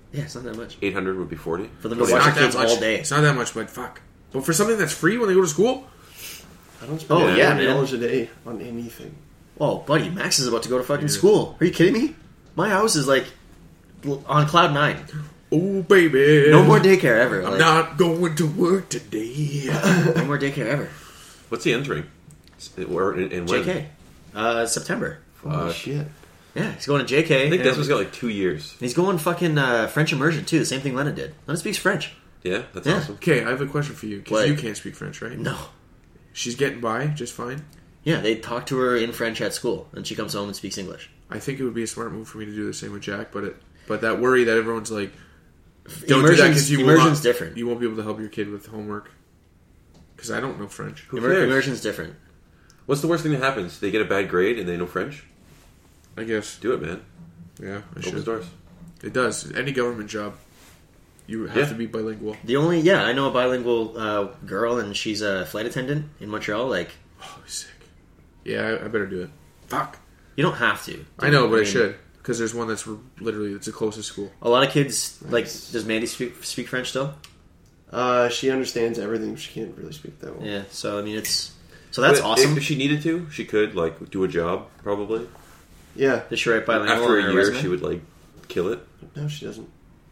Yeah, it's not that much. eight hundred would be forty. For them to It's watch not their that kids much. all day. It's not that much, but fuck. But for something that's free when they go to school, I don't spend Oh, oh, yeah, yeah, man. dollars a day on anything. Oh, buddy, Max is about to go to fucking school. Are you kidding me? My house is like on cloud nine. oh baby, No more daycare ever. I'm Like, not going to work today. no more daycare ever. What's he entering? Where and, and when? J K. Uh, September. Holy Uh, shit. Yeah, he's going to J K. I think and Desmond's got like two years. he's going fucking uh, French immersion too. The same thing Lennon did. Lennon speaks French. Yeah, that's Yeah. awesome. Okay, I have a question for you What? because you can't speak French, right? No. She's getting by just fine. Yeah, they talk to her in French at school, and she comes home and speaks English. I think it would be a smart move for me to do the same with Jack, but it, but that worry that everyone's like, don't do that Immersion's, because you will immersion's not- different. You won't be able to help your kid with homework because I don't know French. Who Immer- cares? immersion's different. What's the worst thing that happens? They get a bad grade and they know French? I guess. Do it, man. Yeah, I Opens should. doors. It does. Any government job, you have Yeah. to be bilingual. The only yeah, I know a bilingual uh, girl, and she's a flight attendant in Montreal. Like, Oh, sick. Yeah, I, I better do it. Fuck. you don't have to. I know, but I mean, should because there's one that's literally it's the closest school. A lot of kids like. Nice. Does Mandy speak, speak French still? Uh, she understands everything. She can't really speak that well. Yeah. So I mean, it's so that's But awesome. If she needed to, she could like do a job probably. Yeah. Does she write bilingual After on a her year, resume? she would like kill it. No, she doesn't.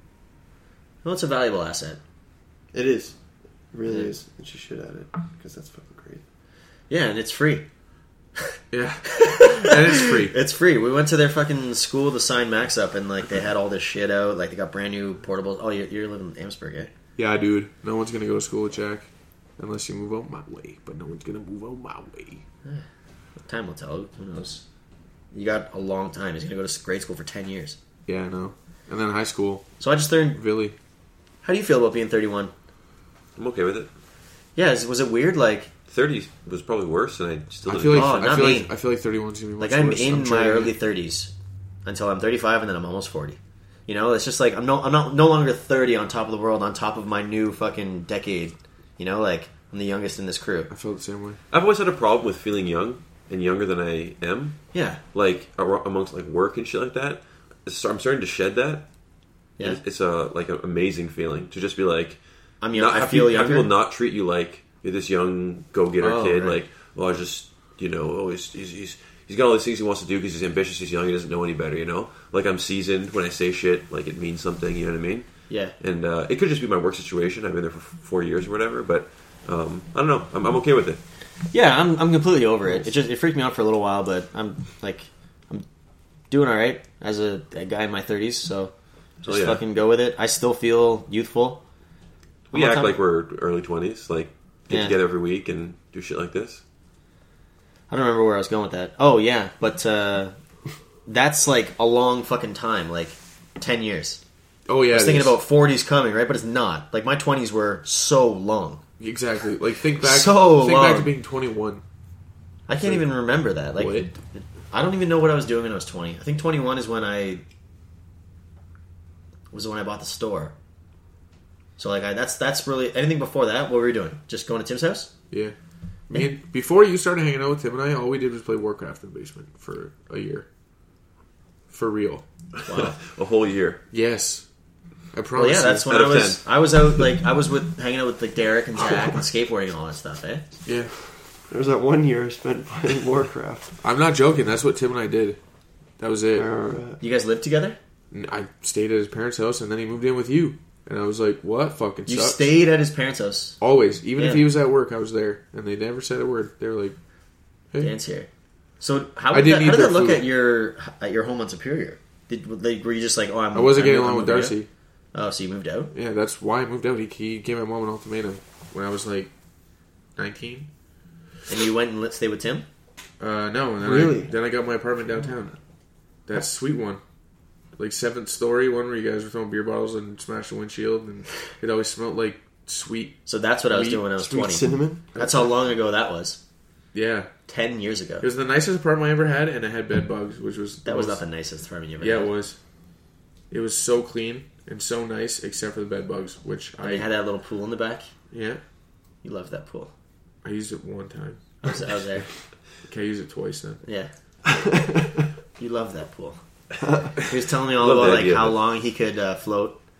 Well, it's a valuable asset. It is. It really Yeah. is. And she should add it because that's fucking great. Yeah, and it's free. Yeah, and it's free. It's free. We went to their fucking school to sign Max up, and like they had all this shit out. Like they got brand new portables. Oh, you're, you're living in Amherstburg, eh? Yeah, dude. No one's gonna go to school with Jack unless you move out my way. But no one's gonna move out my way. Time will tell. Who knows? You got a long time. He's gonna go to grade school for ten years. Yeah, I know. And then high school, So I just learned. Villy. How do you feel about being thirty-one? I'm okay with it. Yeah, is, was it weird? Like, thirty was probably worse, and I still I didn't. feel like Oh, I not feel me. like I feel like thirty-one's gonna be much like I'm worse. in my trying to- early thirties until I'm thirty-five, and then I'm almost forty. You know, it's just like I'm no, I'm not no longer thirty on top of the world, on top of my new fucking decade. You know, like I'm the youngest in this crew. I felt the same way. I've always had a problem with feeling young and younger than I am. Yeah, Like ar- amongst like work and shit like that. So I'm starting to shed that. yeah. It's, it's a like an amazing feeling to just be like. I'm young. Not, I have feel people, have younger. people not treat you like you're this young go-getter Oh, kid. right. Like, well, I just you know, oh, he's, he's he's he's got all these things he wants to do because he's ambitious. He's young. He doesn't know any better. You know, like I'm seasoned when I say shit. Like it means something. You know what I mean? Yeah. And uh, it could just be my work situation. I've been there for f- four years or whatever. But um, I don't know. I'm, I'm okay with it. Yeah, I'm I'm completely over it. It just it freaked me out for a little while, but I'm like I'm doing all right as a, a guy in my thirties. So just Oh, yeah. fucking go with it. I still feel youthful. We I'm on act top- like we're early twenties. Like get Yeah. together every week and do shit like this. I don't remember where I was going with that. Oh yeah, but uh, that's like a long fucking time, like ten years. Oh yeah, I was it thinking is. about forties coming, right? But it's not. Like my twenties were so long. exactly. Like think back. So think back long. to being twenty-one. I can't even remember that. Like What? I don't even know what I was doing when I was twenty. I think twenty-one is when I was when I bought the store. So like I, that's that's really anything before that. What were we doing? Just going to Tim's house? Yeah. Me and, before you started hanging out with Tim and I, all we did was play Warcraft in the basement for a year. For real. Wow. A whole year. Yes. I promise. Well, yeah, that's you. when Out I of was. I was out like I was with hanging out with like Derek and Zach and skateboarding and all that stuff. Eh? Yeah. There was that one year I spent playing Warcraft. I'm not joking. That's what Tim and I did. That was it. Or, uh, You guys lived together? I stayed at his parents' house, and then he moved in with you. And I was like, "What? Fucking You sucks." stayed at his parents' house. Always, even if Yeah. he was at work, I was there, and they never said a word. They were like, "Hey, Dance here. So how, I would didn't that, eat how did their that look food. at your at your home on Superior? Did like, were you just like, oh, I'm I wasn't I'm getting moving along with out? Darcy." Oh, so you moved out? Yeah, that's why I moved out. He, he gave my mom an ultimatum when I was like nineteen. And you went and let stay with Tim? Uh, no, and then Really? I, then I got my apartment downtown. That sweet one, like seventh story one where you guys were throwing beer bottles and smashed the windshield, and it always smelled like sweet. So that's what I was Sweet- doing when I was sweet twenty. cinnamon. That's how long ago that was. Yeah, Ten years ago. it was the nicest apartment I ever had, and it had bed bugs, which was That was most- not the nicest apartment you ever Yeah, had. it was. It was so clean and so nice, except for the bed bugs, which I They had that little pool in the back. yeah You loved that pool. I used it one time. I was, I was there. Okay, I used it twice then. Yeah. You loved that pool. He was telling me all Love about the like idea how of it. long he could uh, float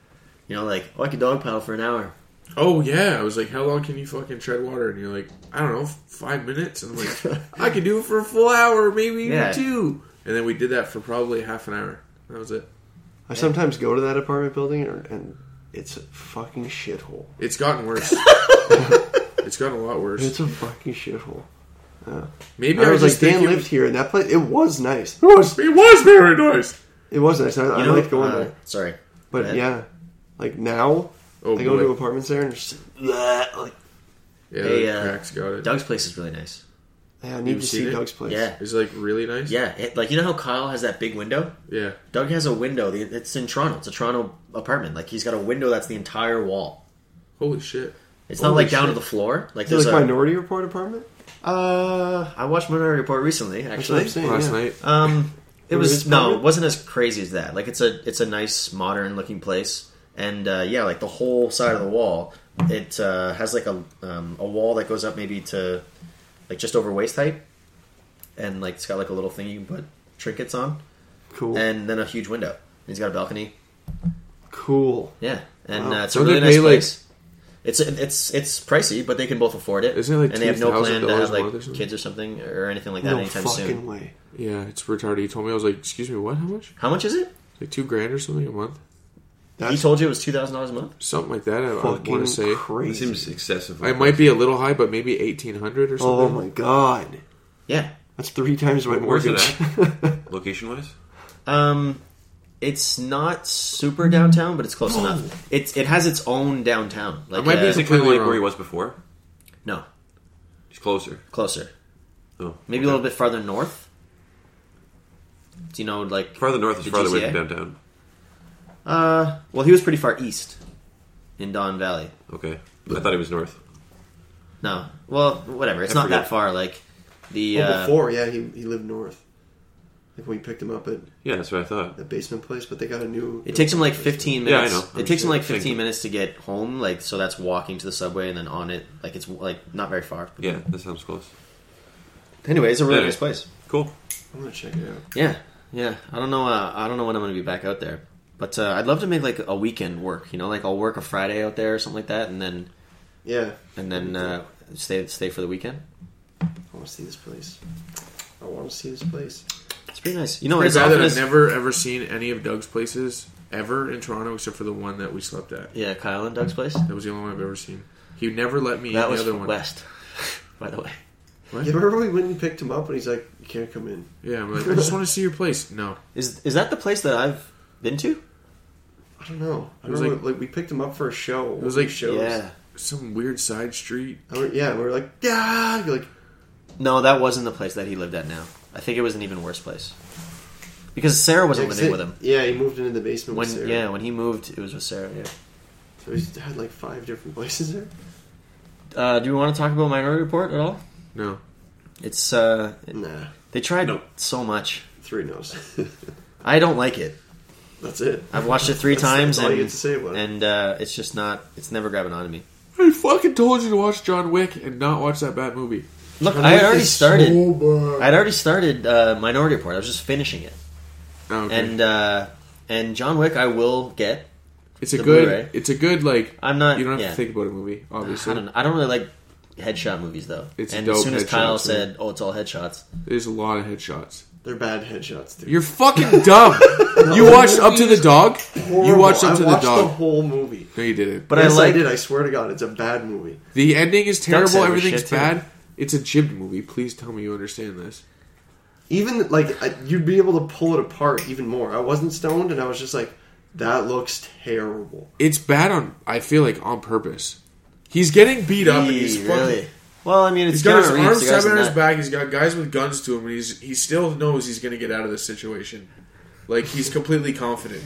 You know, like, oh, I could dog paddle for an hour. Oh yeah, I was like, how long can you fucking tread water? And you're like, I don't know, five minutes. And I'm like, I could do it for a full hour, maybe even Yeah. two. And then we did that for probably half an hour. That was it. I sometimes go to that apartment building and, and it's a fucking shithole. It's gotten worse. It's gotten a lot worse. It's a fucking shithole. Yeah. Maybe I I was just like, think Dan it, lived here, and that place, it was nice. It was, it was very nice. it was nice. I, I You know, liked going uh, there. Sorry. But ahead. yeah, like now, Oh, I go boy. to apartments there and just bleh, like, Yeah, Hey, the uh, cracks got it. Doug's place is really nice. yeah, I need You've to seen see it? Doug's place. Yeah. Is it like really nice? Yeah. It, like, you know how Kyle has that big window? Yeah. Doug has a window. The- It's in Toronto. It's a Toronto apartment. Like, he's got a window that's the entire wall. Holy shit. It's not Holy like down shit. to the floor. Like, Is there's it like a... Minority Report apartment? Uh, I watched Minority Report recently, That's what actually. I'm saying. Last yeah. night. Um, it Remember was his no, apartment? it wasn't as crazy as that. Like it's a it's a nice modern looking place, and uh, yeah, like the whole side of the wall, it uh, has like a um, a wall that goes up maybe to like just over waist height, and like it's got like a little thing you can put trinkets on, Cool. and then a huge window. And he's got a balcony. cool. Yeah, and Wow. uh, it's a Don't really they nice pay, like- place. It's it's it's pricey, but they can both afford it. Isn't it like and they have no plan to $two thousand have a month or like something? kids or something or anything like that No anytime fucking soon. way. Yeah, it's retarded. He told me, I was like, excuse me, what? How much? How much is it? Like two grand or something a month? That's He told you it was two thousand dollars a month. Something like that, I, I fucking want to say. It crazy. seems excessive. It might be a little high, but maybe eighteen hundred or something. Oh my god. Yeah. That's three times my Where's it mortgage. Location wise? Um, it's not super downtown, but it's close enough. It's it has its own downtown. Like might be uh, Is it kind of completely like where he wrong. was before? no, He's closer. closer. Oh, Maybe a little bit farther north. Do you know like farther north is the farther away G C A? from downtown. Uh, well, he was pretty far east in Don Valley. Okay, I thought he was north. No, well, whatever. It's I not forget. that far. Like the well, uh, before, yeah, he, he lived north. Like when we picked him up at Yeah, that's what I thought. that basement place, but they got a new. it takes him like fifteen Yeah, I minutes. know. I'm It takes him just like saying. fifteen minutes to get home. Like so, that's walking to the subway and then on it. Like it's like not very far. Yeah, that sounds close. Anyway, it's a really Yeah. nice place. Cool. I'm gonna check it out. Yeah, yeah. I don't know. Uh, I don't know when I'm going to be back out there, but uh, I'd love to make like a weekend work. You know, like I'll work a Friday out there or something like that, and then Yeah. and then uh, stay stay for the weekend. I want to see this place. I want to see this place. It's pretty nice. You know, Pretty as bad often that I've as never ever seen any of Doug's places ever in Toronto except for the one that we slept at. yeah, Kyle and Doug's place. That was the only one I've ever seen. He never let me That in was the other one. west, by the way. What? You remember we went and picked him up, and he's like, "You can't come in." Yeah, I'm like, I just want to see your place. No. Is is that the place that I've been to? I don't know. I It was remember like, we picked him up for a show. It was like shows. Yeah. some weird side street. And we're- yeah, we were like, yeah. You're like, No, that wasn't the place that he lived at now. I think it was an even worse place. Because Sarah wasn't yeah, 'cause living it- with him. Yeah, he moved into the basement When with Sarah. yeah, when he moved, it was with Sarah. Yeah. So he's had like five different places there. Uh, do we want to talk about Minority Report at all? No. It's uh, Nah, they tried Nope. so much. three no's. I don't like it. That's it. I've watched it three That's- times, that's all you and get to say about it. and uh, it's just not. It's never grabbing onto me. I fucking told you to watch John Wick and not watch that bad movie. Look, John I had Wick already is started. so bad. I'd already started uh, Minority Report. I was just finishing it, Oh, okay. and uh, and John Wick I will get. it's a the good. Blu-ray. It's a good like. I'm not. You don't have yeah. to think about a movie, I obviously. don't. I don't really like headshot movies though. It's and dope as soon as Kyle headshots, said, "Oh, it's all headshots," There's a lot of headshots. They're bad headshots, dude. You're fucking dumb. You watched Up to the Dog. You Horrible. watched Up to I the watched Dog. the whole movie. No, you didn't. but yes, I like. did. I swear to God, it's a bad movie. The ending is Doug terrible. said it was Everything's shit, too. bad. It's a jibbed movie. Please tell me you understand this. Even like I, you'd be able to pull it apart even more. I wasn't stoned, and I was just like, "That looks terrible." It's bad on. I feel like on purpose. He's getting beat up. And he's Really? fucking. Well, I mean, it's He's got his Keanu Reeves, arms the guy's tied behind in his that. back. He's got guys with guns to him, and he's he still knows he's going to get out of this situation. Like he's completely confident.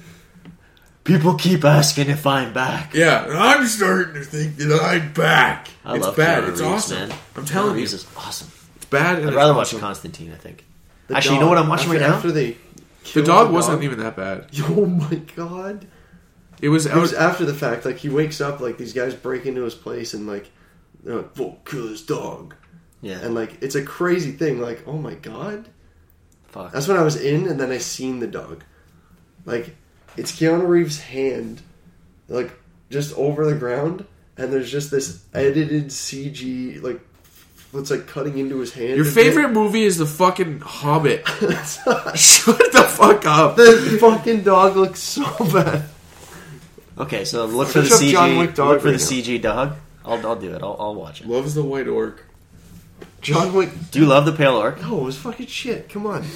People keep asking if I'm back. Yeah, and I'm starting to think that I'm back. I it's love bad. Keanu It's Reeves, awesome. man. I'm Keanu telling you, Reeves is awesome. it's bad. And I'd it's rather awesome. watch Constantine. I think. The Actually, you dog- know what I'm watching after, right now? After they The killed dog the wasn't dog- even that bad. Oh my God! It was. It was after the fact. Like he wakes up, like these guys break into his place, and like, they're like, "We'll kill his dog," Yeah. and like it's a crazy thing. Like, oh my God! Fuck. That's when I was in, and then I seen the dog. Like, it's Keanu Reeves' hand like just over the ground, and there's just this edited C G like it's like cutting into his hand. Your and favorite shit. movie is the fucking Hobbit. Shut the fuck up. The fucking dog looks so bad. Okay, so look for the Search up C G. John Wick dog Look for right the now. C G dog. I'll I'll do it. I'll I'll watch it. Loves the white orc. John Wick. Do you love the pale orc? No, it was fucking shit. Come on.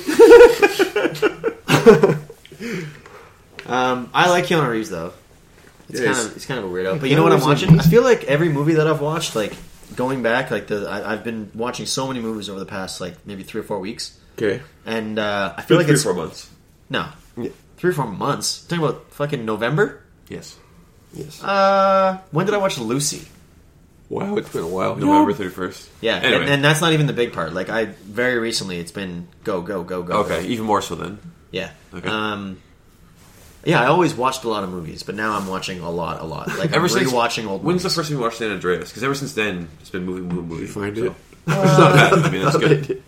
Um, I like Keanu Reeves though. It's Yeah, kind he's- of it's kind of a weirdo. But Keanu you know what I'm Reeves is watching? I amazing. feel like every movie that I've watched, like going back, like the I, I've been watching so many movies over the past like maybe three or four weeks, Okay. and uh, I feel like three it's or four months. no Yeah. three or four months. Talking about fucking November. Yes. Yes. Uh, when did I watch Lucy? Wow, it's been a while. November thirty-first. Yeah, Anyway. and, and that's not even the big part. Like I very recently, it's been go go go go. Okay, go. even more so then. Yeah. Okay. Um, yeah, I always watched a lot of movies, but now I'm watching a lot, a lot. Like Ever I'm since rewatching old When's movies. the first time you watched San Andreas? Because ever since then, it's been movie, movie, movie. You find so. it? It's not bad. I mean, that's good.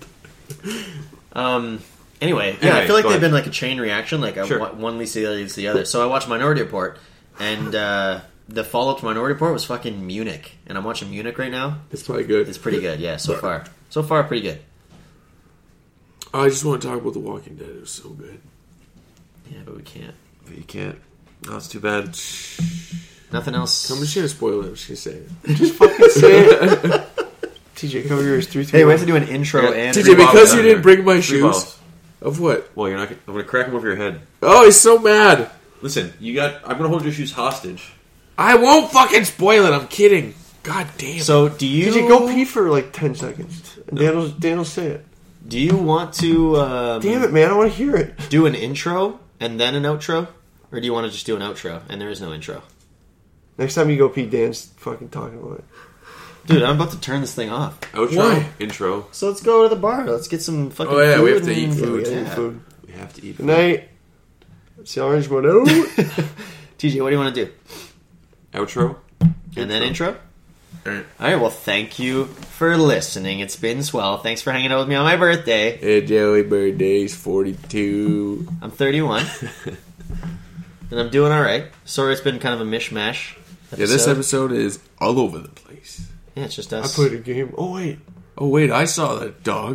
Um. Anyway, yeah, I Anyway, feel like go they've ahead. been like a chain reaction. Like I, Sure. wa- one leads to the other leads to the other. So I watched Minority Report, and uh, the follow up to Minority Report was fucking Munich, and I'm watching Munich right now. It's probably good. It's pretty good. Yeah, so far, so far, pretty good. I just want to talk about The Walking Dead. It was so good. Yeah, but we can't. But you can't. Oh, it's too bad. Nothing else. I'm just gonna spoil it. I'm just gonna say it. Just fucking say it. T J, cover yours. Three, two, Hey, we one. have to do an intro Yeah. and T J, Three because bottles you down didn't here. bring my Three shoes. bottles. Of what? Well, you're not. I'm going to crack them over your head. Oh, he's so mad. Listen, you got. I'm going to hold your shoes hostage. I won't fucking spoil it. I'm kidding. God damn. So do you? T J, go pee for like ten seconds. Daniel, Daniel, say it. Do you want to? Um, Damn it, man! I want to hear it. Do an intro and then an outro, or do you want to just do an outro and there is no intro? Next time you go pee, Dan's fucking talking about it. Dude, I'm about to turn this thing off. Outro, Why? intro. So let's go to the bar. Let's get some fucking. Oh, yeah, food we have to and- eat Yeah, food. we gotta eat Yeah. food. We have to eat. Good night. It's the orange one. Oh. T J, what do you want to do? Outro. And then intro. All right. All right. Well, thank you for listening. It's been swell. Thanks for hanging out with me on my birthday. Hey, Joey, birthday's forty-two. I'm thirty-one, and I'm doing all right. Sorry, it's been kind of a mishmash. Yeah, this episode is all over the place. Yeah, it's just I us. played a game. Oh wait, Oh, wait, I saw that dog.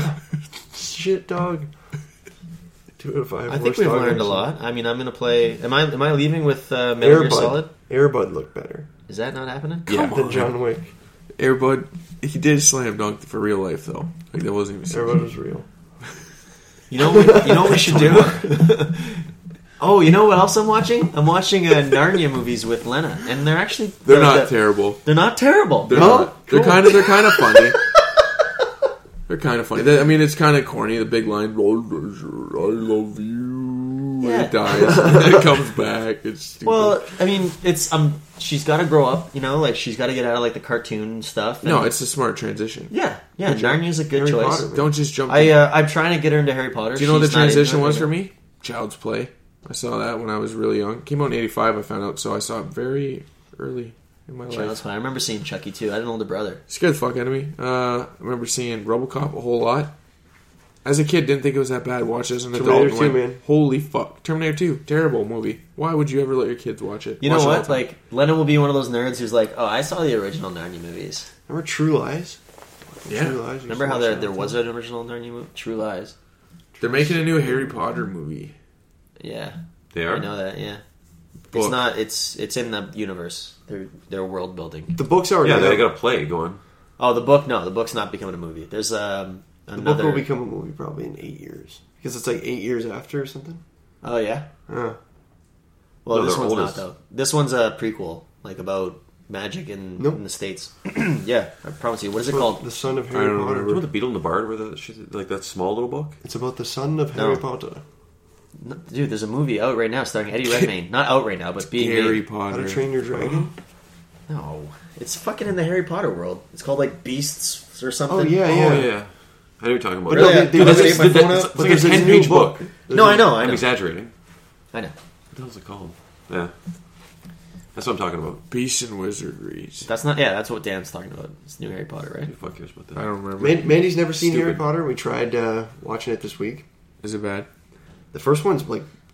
shit, dog. Two out of five. I think worst we've dog learned a ever. lot. I mean, I'm gonna play. Am I? Am I leaving with uh, Metal Gear Airbud. Solid? Airbud looked better Is that not happening? Yeah. than John Wick. Airbud, he did slam dunk for real life, though. Like, that wasn't even Airbud was real. You know, what, you know what we should do? Oh, you know what else I'm watching? I'm watching uh, Narnia movies with Lena, and they're actually They're the- not the- terrible. They're not terrible. They're No? not. They're Cool. kind of. They're kind of funny. They're kind of funny. They, I mean, it's kind of corny. The big line, "I love you." Yeah. It dies, and then it comes back. It's stupid. Well, I mean, it's um, she's got to grow up. You know, like she's got to get out of like the cartoon stuff. and- no, it's a smart transition. yeah, yeah. Good job. Narnia's a good Harry choice. Potter, man. Don't just jump. I in. uh, I'm trying to get her into Harry Potter. Do you know what the She's not into transition it was right for now. me? Child's Play. I saw that when I was really young. Came out in eighty-five. I found out, so I saw it very early in my Child's life. Play. I remember seeing Chucky too. I had an older brother. Scared the fuck out of me. Uh, I remember seeing RoboCop a whole lot. As a kid, didn't think it was that bad. Watched it as an adult. Terminator and two, went, man. Holy fuck! Terminator two, terrible movie. Why would you ever let your kids watch it? You Watch know it all what? the time. Like Lennon will be one of those nerds who's like, "Oh, I saw the original Narnia movies." Remember True Lies? yeah, True Lies. Remember how there there was an original Narnia movie, True Lies? they're making a new Harry Potter movie. Yeah, They I are. know that. Yeah, it's Book. not. It's it's in the universe. They're they're world building. The book's already Yeah, out. they got a play going. Oh, the book? No, the book's not becoming a movie. There's um The book another. will become a movie probably in eight years because it's like eight years after or something. Oh yeah. Uh, Well, No, this they're one's oldest. not though. This one's a prequel, like about magic in, Nope. in the states. Yeah, I promise you. What is it it's about called? The son of I Harry don't Potter. Do you remember. know the Beetle and the Bard, where the shit, like that small little book? It's about the son of No. Harry Potter. No, dude, there's a movie out right now starring Eddie Redmayne. Not out right now, but being Harry made. How Potter. to Train Your Dragon. No, it's fucking in the Harry Potter world. It's called like Beasts or something. Oh yeah, Oh yeah. yeah, I know what you're talking about. But Really? no, they, they Dude, that's released- my phone It's, up. it's but like a there's a ten new page book. book. No, I know, I I'm know. exaggerating. I know. What the hell's it called? Yeah, that's what I'm talking about. Beasts and Wizardries. That's not. Yeah, that's what Dan's talking about. It's new Harry Potter, right? Who the fuck cares about that? I don't remember. Man- Mandy's never seen Stupid. Harry Potter. We tried uh, watching it this week. Is it bad? The first one's like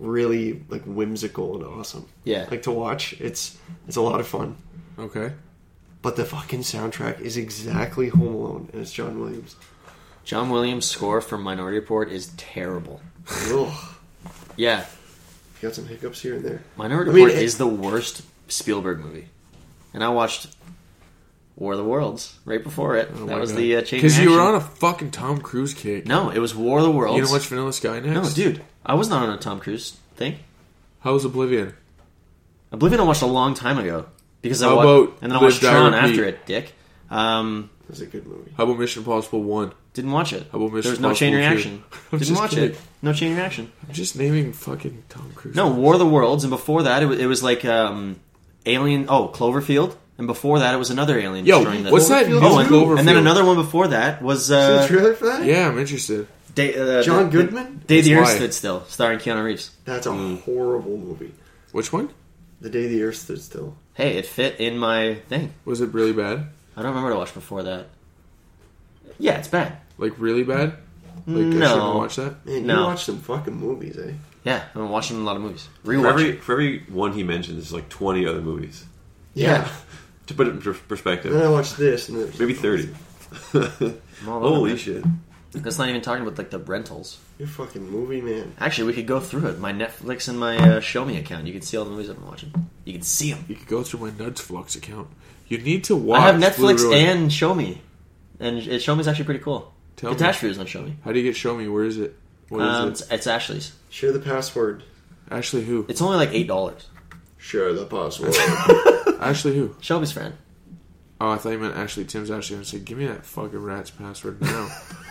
really like whimsical and awesome. Yeah. Like to watch, it's it's a lot of fun. Okay. But the fucking soundtrack is exactly Home Alone, and it's John Williams. John Williams' score from Minority Report is terrible. Ugh. Yeah. Got some hiccups here and there. Minority I mean, Report it- is the worst Spielberg movie. And I watched War of the Worlds right before it. Oh that my was God. the uh, chain Because you were reaction. on a fucking Tom Cruise kick. No, it was War of the Worlds. You gonna watch Vanilla Sky next? No, dude. I was not on a Tom Cruise thing. How was Oblivion? Oblivion I watched a long time ago. Because I How wa- about And then I Live, watched Die, Tron Repeat? after it, dick. Um, It was a good movie. How about Mission Impossible one? didn't watch it. How about Mission There was no chain Impossible two? reaction. I'm Didn't just watch kidding. it. No chain reaction. I'm just naming fucking Tom Cruise. No, War of the Worlds, and before that it was, it was like um, Alien. Oh, Cloverfield, and before that it was another alien. Yo, destroying the- what's that Cloverfield new Oh, and, Cloverfield? and then another one before that was See the uh, trailer for that? Yeah, I'm interested. Day, uh, John the- Goodman? Day the That's Earth why. Stood Still, starring Keanu Reeves. That's a horrible movie. Which one? The Day the Earth Stood Still. Hey, it fit in my thing. Was it really bad? I don't remember what I watched before that. Yeah, it's bad. Like really bad? Like I No. shouldn't watch that? Man, you No. watch some fucking movies, eh? Yeah, I've been watching a lot of movies. For Rewatch every, it. for every one he mentions, there's like twenty other movies. Yeah. To put it in per- And then perspective, I watched this, and there's maybe thirty. I'm all over Holy it. shit. That's not even talking about like the rentals. You're a fucking movie man. Actually, we could go through it. My Netflix and my uh, Show Me account. You can see all the movies I've been watching. You can see them. You could go through my Nutsflux account. You need to watch. I have Netflix Blue Ruin. and Show Me, and it, Show Me is actually pretty cool. Tell me. Catastrophe is on Show Me. How do you get Show Me? Where is it? What is Um, it? it's, it's Ashley's. Share the password. Ashley who? It's only like eight dollars. Share the password. Ashley who? Shelby's friend. Oh, I thought you meant Ashley Tim's Ashley. I was like, give me that fucking rat's password now.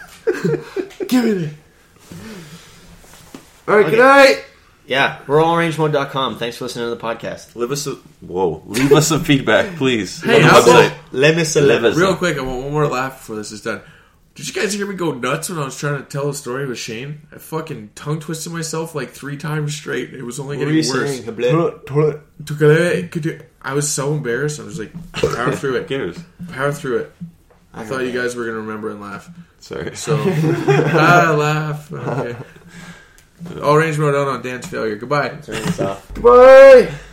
Give it it. Alright, good night! Yeah, we're all range mode dot com. Thanks for listening to the podcast. Leave us a whoa. Leave us some feedback, please. Hey, On the how website. about- Let me say Leave us Real some- quick, I want one more laugh before this is done. Did you guys hear me go nuts when I was trying to tell a story with Shane? I fucking tongue twisted myself like three times straight. It was only getting worse. I was so embarrassed. I was like, power through Who it. cares? Power through it. I thought you guys were going to remember and laugh. Sorry. So, ah, laugh. Okay. All range mode on on Dan's failure. Goodbye. Turn this off. Goodbye!